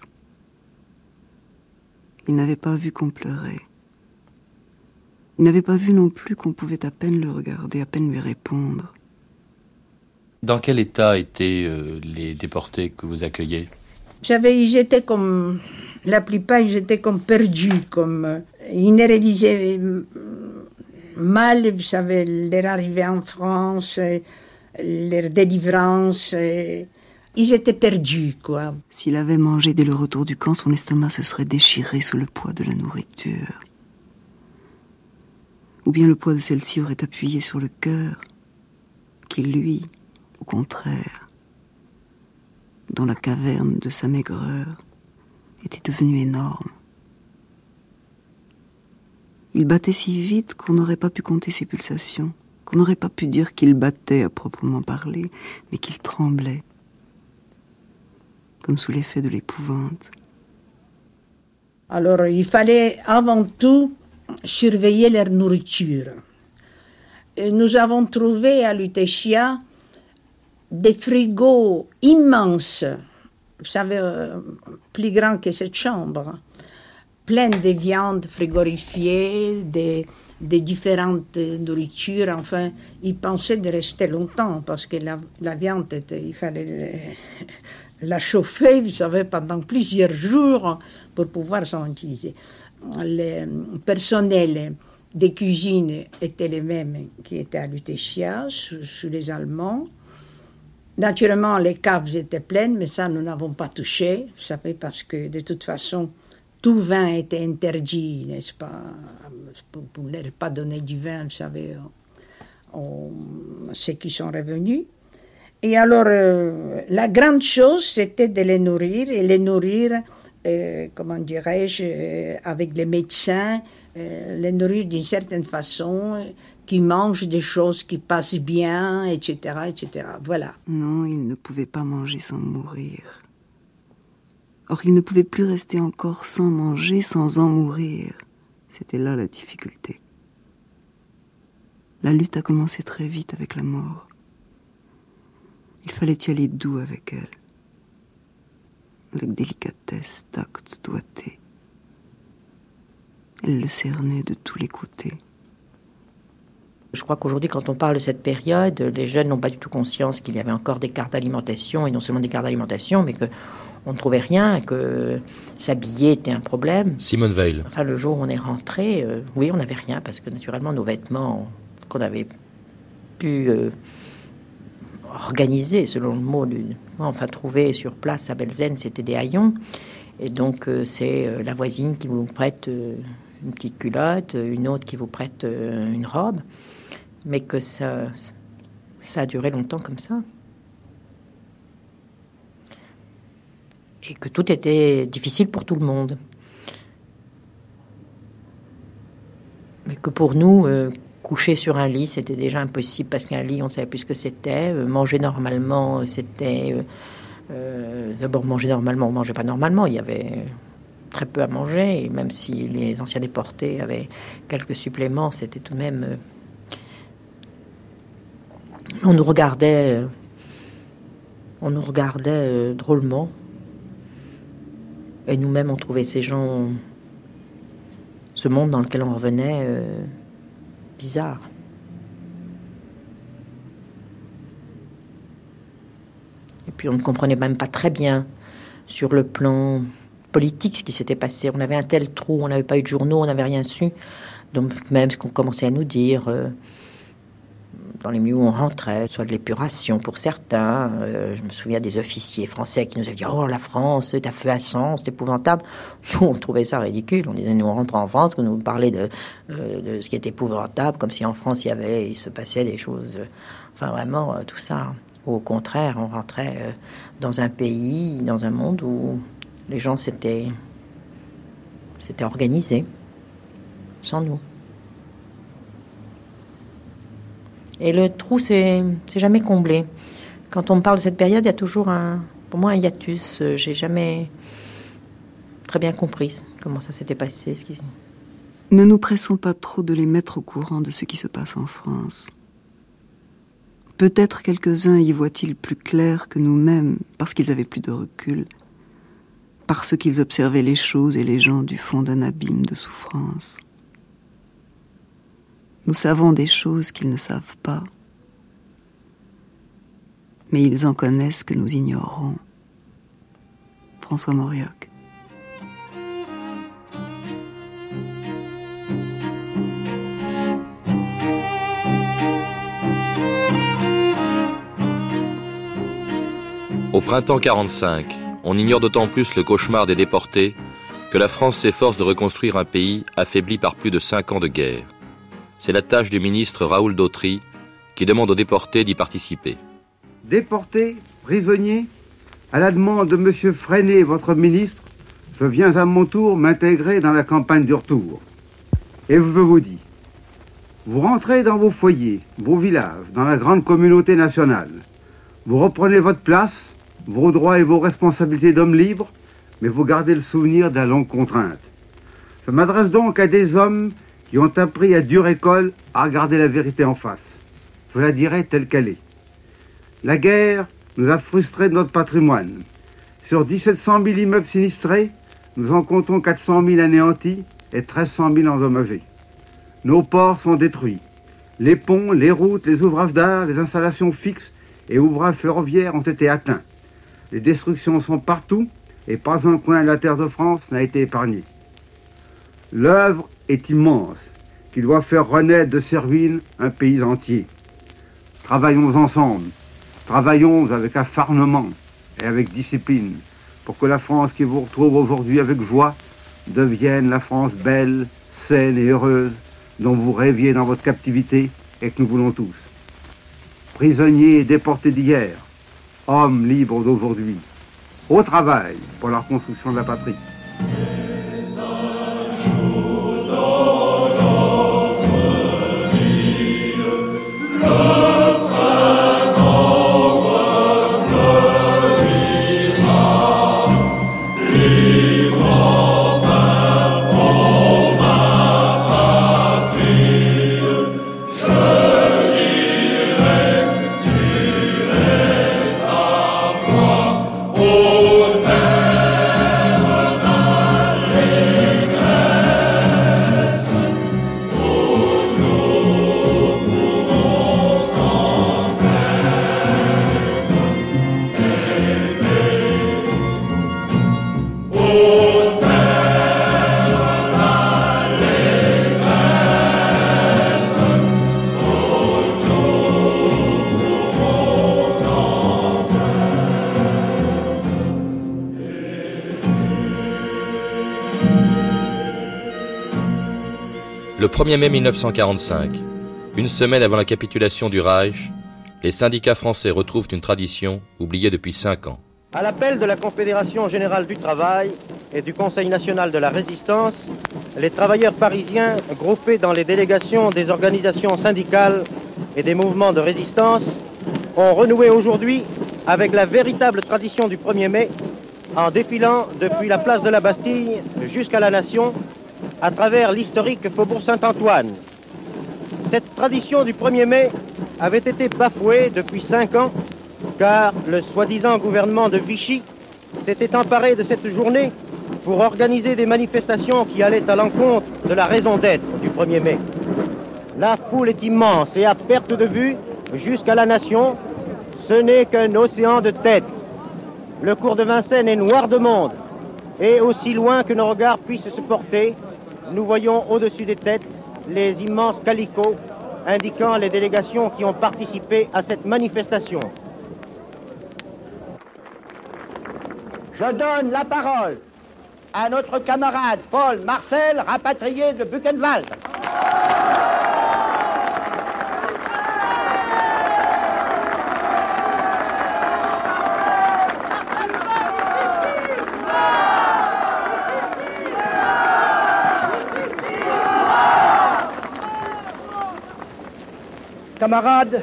Il n'avait pas vu qu'on pleurait. Il n'avait pas vu non plus qu'on pouvait à peine le regarder, à peine lui répondre. Dans quel état étaient les déportés que vous accueillez ? Ils étaient comme... La plupart, ils étaient comme perdus, comme... Ils ne réalisaient mal, vous savez, leur arrivée en France, leur délivrance... Ils étaient perdus, quoi. S'il avait mangé dès le retour du camp, son estomac se serait déchiré sous le poids de la nourriture. Ou bien le poids de celle-ci aurait appuyé sur le cœur, qui, lui, au contraire, dans la caverne de sa maigreur, était devenu énorme. Il battait si vite qu'on n'aurait pas pu compter ses pulsations, qu'on n'aurait pas pu dire qu'il battait à proprement parler, mais qu'il tremblait, comme sous l'effet de l'épouvante. Alors, il fallait avant tout surveiller leur nourriture. Et nous avons trouvé à Lutetia des frigos immenses, vous savez, plus grands que cette chambre, pleins de viandes frigorifiées, des différentes nourritures. Enfin, ils pensaient de rester longtemps parce que la viande, il fallait la chauffer, vous savez, pendant plusieurs jours pour pouvoir s'en utiliser. Le personnel des cuisines était les mêmes qui étaient à Lutetia, sous les Allemands. Naturellement, les caves étaient pleines, mais ça, nous n'avons pas touché, vous savez, parce que de toute façon, tout vin était interdit, n'est-ce pas, pour ne pas donner du vin, vous savez, ceux qui sont revenus. Et alors, la grande chose, c'était de les nourrir, et les nourrir, comment dirais-je, avec les médecins, les nourrir d'une certaine façon, qui mangent des choses qui passent bien, etc., etc. Voilà. Non, il ne pouvait pas manger sans mourir. Or, il ne pouvait plus rester encore sans manger, sans en mourir. C'était là la difficulté. La lutte a commencé très vite avec la mort. Il fallait y aller doux avec elle. Avec délicatesse, tact, doigté. Elle le cernait de tous les côtés. Je crois qu'aujourd'hui, quand on parle de cette période, les jeunes n'ont pas du tout conscience qu'il y avait encore des cartes d'alimentation, et non seulement des cartes d'alimentation, mais qu'on ne trouvait rien, que s'habiller était un problème. Simone Veil. Enfin, le jour où on est rentré, oui, on n'avait rien, parce que naturellement, nos vêtements qu'on avait pu organiser, selon le mot, trouver sur place à Belzène, c'était des haillons. Et donc, c'est la voisine qui vous prête une petite culotte, une autre qui vous prête une robe. Mais que ça a duré longtemps comme ça. Et que tout était difficile pour tout le monde. Mais que pour nous, coucher sur un lit, c'était déjà impossible, parce qu'un lit, on ne savait plus ce que c'était. Manger normalement, c'était... d'abord, manger normalement, on ne mangeait pas normalement. Il y avait très peu à manger. Et même si les anciens déportés avaient quelques suppléments, c'était tout de même... On nous regardait drôlement. Et nous-mêmes, on trouvait ces gens, ce monde dans lequel on revenait, bizarre. Et puis on ne comprenait même pas très bien, sur le plan politique, ce qui s'était passé. On avait un tel trou, on n'avait pas eu de journaux, on n'avait rien su. Donc même ce qu'on commençait à nous dire... dans les milieux où on rentrait, soit de l'épuration pour certains. Je me souviens des officiers français qui nous avaient dit « Oh, la France, c'est à feu à sang, c'est épouvantable ». Nous, on trouvait ça ridicule. On disait « Nous, on rentre en France, qu'on nous parlait de ce qui était épouvantable, comme si en France, il se passait des choses... Enfin, vraiment, tout ça. Au contraire, on rentrait dans un pays, dans un monde où les gens s'étaient organisés, sans nous. Et le trou, c'est jamais comblé. Quand on me parle de cette période, il y a toujours pour moi un hiatus. J'ai jamais très bien compris comment ça s'était passé. Ne nous pressons pas trop de les mettre au courant de ce qui se passe en France. Peut-être quelques-uns y voient-ils plus clair que nous-mêmes, parce qu'ils avaient plus de recul, parce qu'ils observaient les choses et les gens du fond d'un abîme de souffrance. Nous savons des choses qu'ils ne savent pas, mais ils en connaissent que nous ignorons. François Mauriac. Au printemps 45, on ignore d'autant plus le cauchemar des déportés que la France s'efforce de reconstruire un pays affaibli par plus de 5 ans de guerre. C'est la tâche du ministre Raoul Dautry qui demande aux déportés d'y participer. Déportés, prisonniers, à la demande de M. Freinet, votre ministre, je viens à mon tour m'intégrer dans la campagne du retour. Et je vous dis, vous rentrez dans vos foyers, vos villages, dans la grande communauté nationale. Vous reprenez votre place, vos droits et vos responsabilités d'homme libre, mais vous gardez le souvenir de la longue contrainte. Je m'adresse donc à des hommes qui ont appris à dure école à regarder la vérité en face. Je la dirai telle qu'elle est. La guerre nous a frustré de notre patrimoine. Sur 1700 000 immeubles sinistrés, nous en comptons 400 000 anéantis et 1300 000 endommagés. Nos ports sont détruits. Les ponts, les routes, les ouvrages d'art, les installations fixes et ouvrages ferroviaires ont été atteints. Les destructions sont partout et pas un coin de la terre de France n'a été épargné. L'œuvre est immense, qui doit faire renaître de ses ruines un pays entier. Travaillons ensemble, travaillons avec acharnement et avec discipline, pour que la France qui vous retrouve aujourd'hui avec joie devienne la France belle, saine et heureuse dont vous rêviez dans votre captivité et que nous voulons tous. Prisonniers et déportés d'hier, hommes libres d'aujourd'hui, au travail pour la reconstruction de la patrie. Le 1er mai 1945, une semaine avant la capitulation du Reich, les syndicats français retrouvent une tradition oubliée depuis 5 ans. À l'appel de la Confédération Générale du Travail et du Conseil National de la Résistance, les travailleurs parisiens, groupés dans les délégations des organisations syndicales et des mouvements de résistance, ont renoué aujourd'hui avec la véritable tradition du 1er mai, en défilant depuis la place de la Bastille jusqu'à la Nation, à travers l'historique Faubourg Saint-Antoine. Cette tradition du 1er mai avait été bafouée depuis 5 ans, car le soi-disant gouvernement de Vichy s'était emparé de cette journée pour organiser des manifestations qui allaient à l'encontre de la raison d'être du 1er mai. La foule est immense et à perte de vue, jusqu'à la Nation, ce n'est qu'un océan de têtes. Le cours de Vincennes est noir de monde, et aussi loin que nos regards puissent se porter, nous voyons au-dessus des têtes les immenses calicots indiquant les délégations qui ont participé à cette manifestation. Je donne la parole à notre camarade Paul Marcel, rapatrié de Buchenwald. Camarades,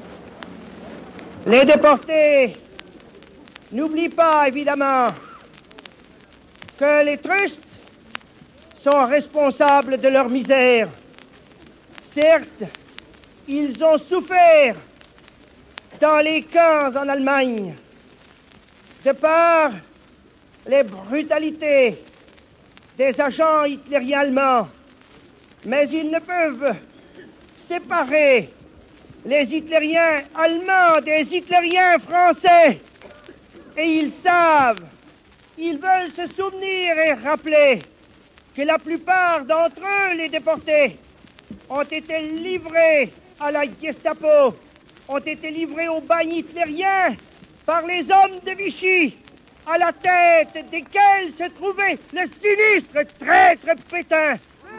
les déportés n'oublient pas évidemment que les trusts sont responsables de leur misère. Certes, ils ont souffert dans les camps en Allemagne de par les brutalités des agents hitlériens allemands, mais ils ne peuvent séparer les hitlériens allemands des hitlériens français. Et ils savent, ils veulent se souvenir et rappeler que la plupart d'entre eux, les déportés, ont été livrés à la Gestapo, ont été livrés au bagne hitlérien par les hommes de Vichy, à la tête desquels se trouvait le sinistre traître Pétain.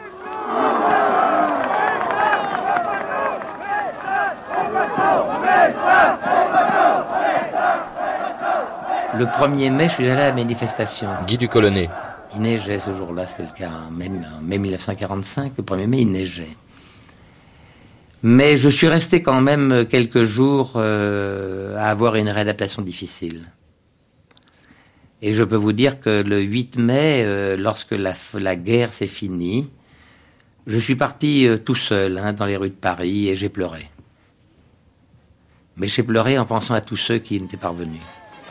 Le 1er mai, je suis allé à la manifestation. Guy du Colonnet. Il neigeait ce jour-là, c'était le cas en mai 1945, le 1er mai, il neigeait. Mais je suis resté quand même quelques jours à avoir une réadaptation difficile. Et je peux vous dire que le 8 mai, lorsque la guerre s'est finie, je suis parti tout seul dans les rues de Paris et j'ai pleuré. Mais j'ai pleuré en pensant à tous ceux qui n'étaient pas revenus.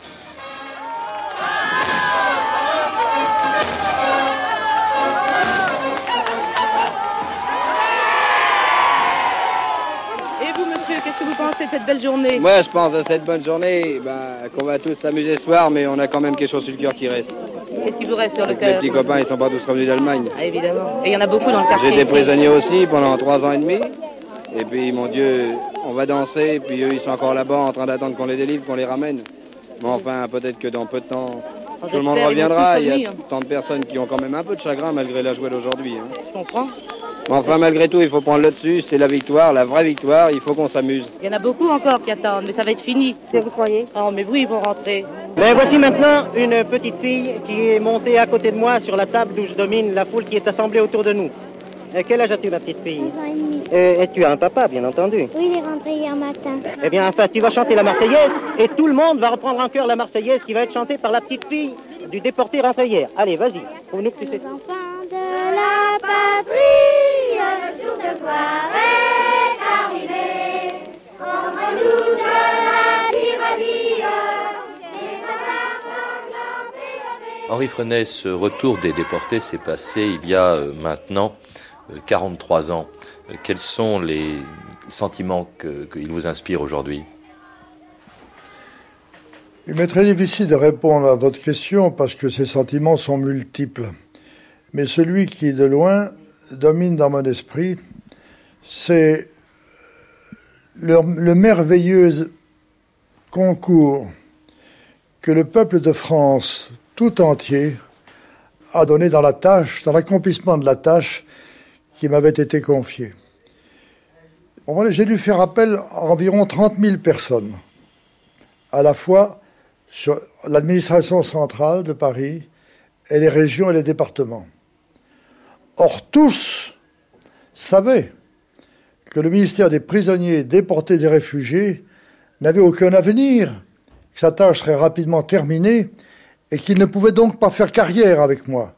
Et vous, monsieur, qu'est-ce que vous pensez de cette belle journée? Moi, je pense à cette bonne journée, qu'on va tous s'amuser ce soir, mais on a quand même quelque chose sur le cœur qui reste. Qu'est-ce qui vous reste sur le Les cœur? petits copains, ils sont pas tous revenus d'Allemagne. Ah, évidemment. Et il y en a beaucoup dans le quartier. J'étais prisonnier aussi pendant 3 ans et demi. Et puis, mon Dieu, on va danser, puis eux, ils sont encore là-bas en train d'attendre qu'on les délivre, qu'on les ramène. Mais enfin, peut-être que dans peu de temps, tout le monde reviendra. Il y a tant de personnes qui ont quand même un peu de chagrin malgré la joie d'aujourd'hui. Je comprends. Mais enfin, malgré tout, il faut prendre le dessus. C'est la victoire, la vraie victoire. Il faut qu'on s'amuse. Il y en a beaucoup encore qui attendent, mais ça va être fini. Vous croyez? Oh, mais oui, ils vont rentrer. Mais voici maintenant une petite fille qui est montée à côté de moi sur la table d'où je domine la foule qui est assemblée autour de nous. Quel âge as-tu, ma petite fille? 11 ans et demi. Et tu as un papa, bien entendu. Oui, il est rentré hier matin. Eh bien, enfin, tu vas chanter la Marseillaise et tout le monde va reprendre en chœur la Marseillaise qui va être chantée par la petite fille du déporté rentré hier. Allez, vas-y. Trouve-nous que tu sais. Enfants de la patrie, le jour de gloire est arrivé. Entre-nous de la tyrannie. Henri Freinet, ce retour des déportés s'est passé il y a maintenant 43 ans. Quels sont les sentiments qu'il vous inspire aujourd'hui? Il m'est très difficile de répondre à votre question parce que ces sentiments sont multiples. Mais celui qui, de loin, domine dans mon esprit, c'est le merveilleux concours que le peuple de France tout entier a donné dans la tâche, dans l'accomplissement de la tâche qui m'avait été confiée. J'ai dû faire appel à environ 30 000 personnes, à la fois sur l'administration centrale de Paris et les régions et les départements. Or, tous savaient que le ministère des prisonniers, déportés et réfugiés n'avait aucun avenir, que sa tâche serait rapidement terminée et qu'il ne pouvait donc pas faire carrière avec moi.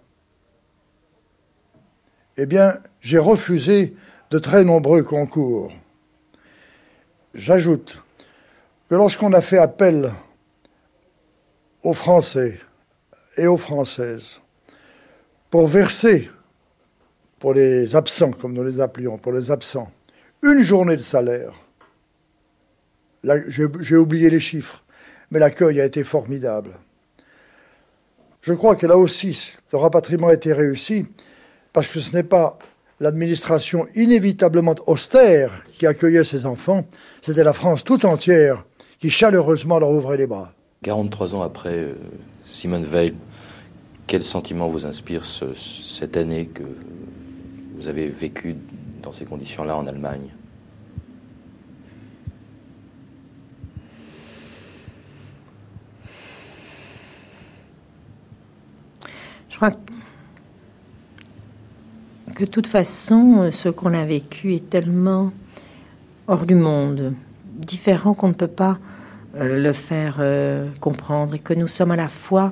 Eh bien, j'ai refusé de très nombreux concours. J'ajoute que lorsqu'on a fait appel aux Français et aux Françaises pour verser, pour les absents, comme nous les appelions, pour les absents, une journée de salaire, là, j'ai oublié les chiffres, mais l'accueil a été formidable. Je crois que là aussi, le rapatriement a été réussi, parce que ce n'est pas l'administration inévitablement austère qui accueillait ces enfants, c'était la France tout entière qui chaleureusement leur ouvrait les bras. 43 ans après Simone Veil, quel sentiment vous inspire cette année que vous avez vécue dans ces conditions-là en Allemagne? Je crois que de toute façon, ce qu'on a vécu est tellement hors du monde, différent qu'on ne peut pas le faire comprendre, et que nous sommes à la fois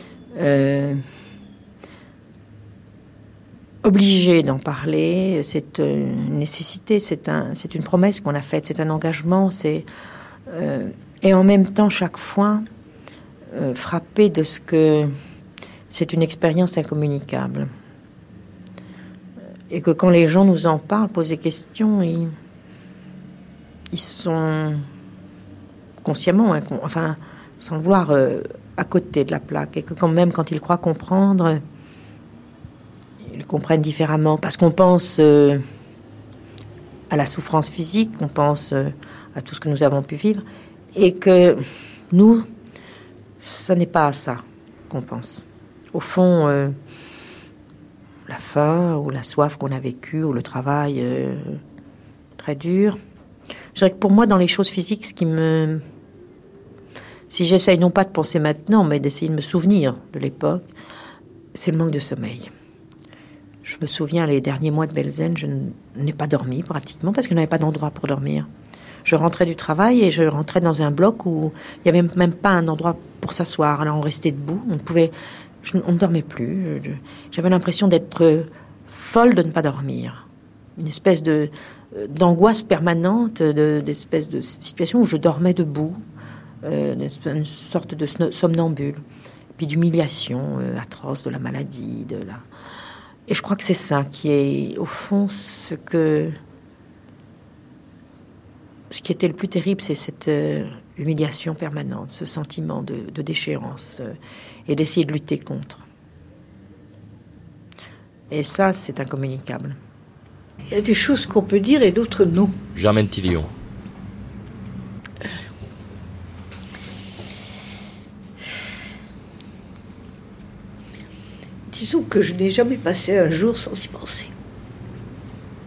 obligés d'en parler. C'est une nécessité, c'est une promesse qu'on a faite, c'est un engagement, et en même temps chaque fois frappé de ce que c'est une expérience incommunicable. Et que quand les gens nous en parlent, posent des questions, ils sont consciemment, enfin, sans le vouloir, à côté de la plaque. Et que quand même, quand ils croient comprendre, ils comprennent différemment. Parce qu'on pense à la souffrance physique, on pense à tout ce que nous avons pu vivre. Et que nous, ce n'est pas à ça qu'on pense. Au fond, la faim ou la soif qu'on a vécue, ou le travail très dur. Je dirais que pour moi, dans les choses physiques, si j'essaye non pas de penser maintenant, mais d'essayer de me souvenir de l'époque, c'est le manque de sommeil. Je me souviens, les derniers mois de Belzène, je n'ai pas dormi pratiquement, parce que je n'avais pas d'endroit pour dormir. Je rentrais du travail et je rentrais dans un bloc où il n'y avait même pas un endroit pour s'asseoir. Alors on restait debout, on ne dormait plus. J'avais l'impression d'être folle de ne pas dormir. Une espèce d'angoisse permanente, d'espèce de situation où je dormais debout, une sorte de somnambule. Puis d'humiliation atroce de la maladie. Et je crois que c'est ça qui est, au fond, ce qui était le plus terrible, c'est cette humiliation permanente, ce sentiment de déchéance, et d'essayer de lutter contre. Et ça, c'est incommunicable. Il y a des choses qu'on peut dire et d'autres non. Germaine Tillion. Disons que je n'ai jamais passé un jour sans y penser.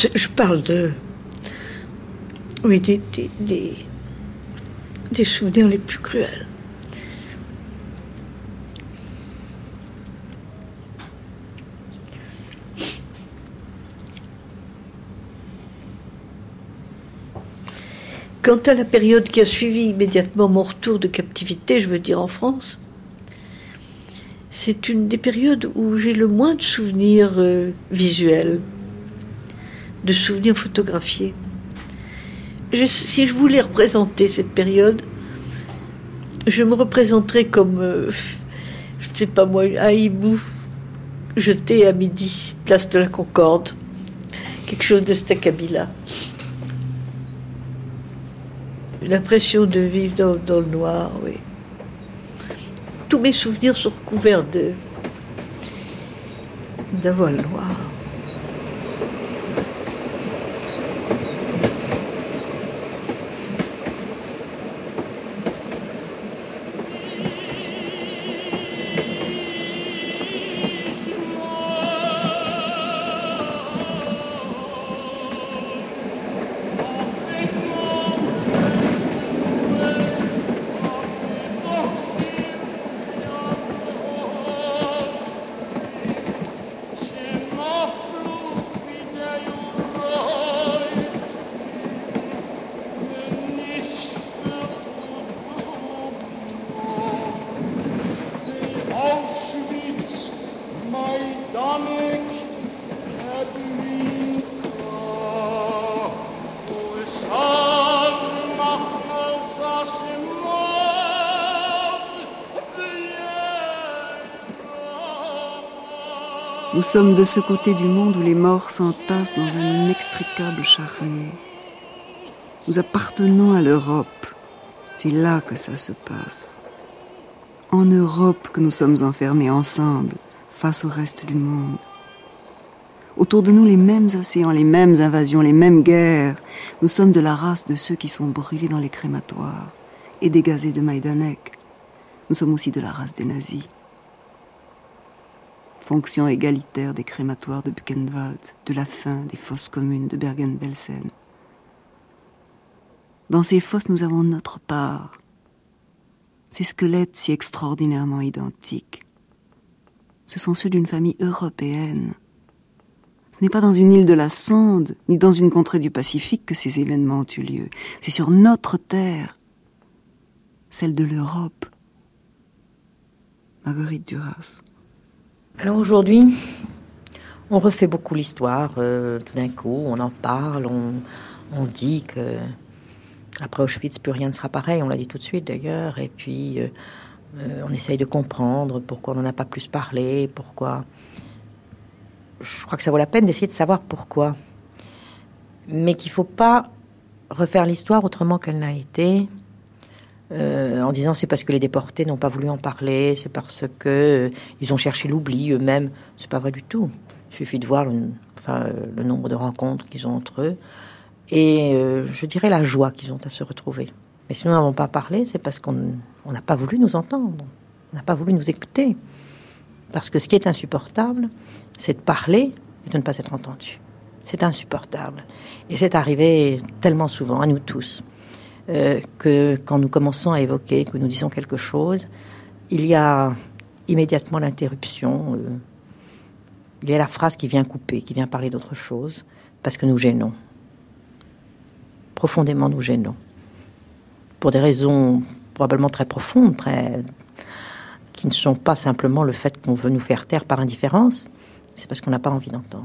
Je parle des souvenirs les plus cruels. Quant à la période qui a suivi immédiatement mon retour de captivité, je veux dire en France, c'est une des périodes où j'ai le moins de souvenirs visuels, de souvenirs photographiés. Si je voulais représenter cette période, je me représenterais comme, je ne sais pas moi, un hibou jeté à midi, place de la Concorde, quelque chose de cet acabit-là. L'impression de vivre dans le noir, oui. Tous mes souvenirs sont recouverts d'un voile noir. Nous sommes de ce côté du monde où les morts s'entassent dans un inextricable charnier. Nous appartenons à l'Europe. C'est là que ça se passe. En Europe que nous sommes enfermés ensemble, face au reste du monde. Autour de nous, les mêmes océans, les mêmes invasions, les mêmes guerres. Nous sommes de la race de ceux qui sont brûlés dans les crématoires et dégazés de Majdanek. Nous sommes aussi de la race des nazis. Fonction égalitaire des crématoires de Buchenwald, de la faim des fosses communes de Bergen-Belsen. Dans ces fosses, nous avons notre part. Ces squelettes si extraordinairement identiques. Ce sont ceux d'une famille européenne. Ce n'est pas dans une île de la Sonde, ni dans une contrée du Pacifique que ces événements ont eu lieu. C'est sur notre terre, celle de l'Europe. Marguerite Duras. Alors aujourd'hui, on refait beaucoup l'histoire. Tout d'un coup, on en parle, on dit que après Auschwitz, plus rien ne sera pareil. On l'a dit tout de suite d'ailleurs. Et puis, on essaye de comprendre pourquoi on n'en a pas plus parlé, pourquoi. Je crois que ça vaut la peine d'essayer de savoir pourquoi. Mais qu'il ne faut pas refaire l'histoire autrement qu'elle n'a été. En disant c'est parce que les déportés n'ont pas voulu en parler, c'est parce que ils ont cherché l'oubli eux-mêmes. C'est pas vrai du tout. Il suffit de voir le nombre de rencontres qu'ils ont entre eux et je dirais la joie qu'ils ont à se retrouver. Mais si nous n'avons pas parlé, c'est parce qu'on n'a pas voulu nous entendre, on n'a pas voulu nous écouter. Parce que ce qui est insupportable, c'est de parler et de ne pas être entendu. C'est insupportable. Et c'est arrivé tellement souvent à nous tous. Que quand nous commençons à évoquer, que nous disons quelque chose, il y a immédiatement l'interruption, il y a la phrase qui vient couper, qui vient parler d'autre chose, parce que nous gênons. Profondément nous gênons. Pour des raisons probablement très profondes, qui ne sont pas simplement le fait qu'on veut nous faire taire par indifférence, c'est parce qu'on n'a pas envie d'entendre.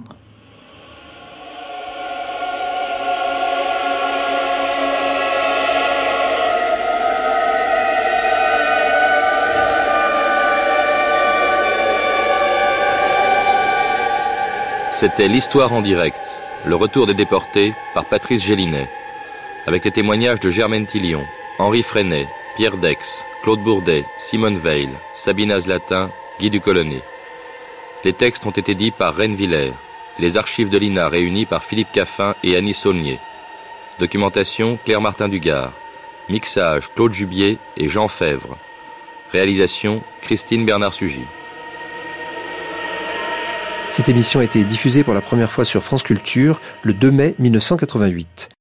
C'était l'Histoire en direct, le retour des déportés par Patrice Gélinet, avec les témoignages de Germaine Tillion, Henri Freinet, Pierre Dex, Claude Bourdet, Simone Veil, Sabina Zlatin, Guy Ducolonnet. Les textes ont été dits par Reine Villers, et les archives de l'INA réunies par Philippe Caffin et Annie Saulnier. Documentation Claire Martin Dugard. Mixage Claude Jubier et Jean Fèvre. Réalisation Christine Bernard-Sugy. Cette émission a été diffusée pour la première fois sur France Culture le 2 mai 1988.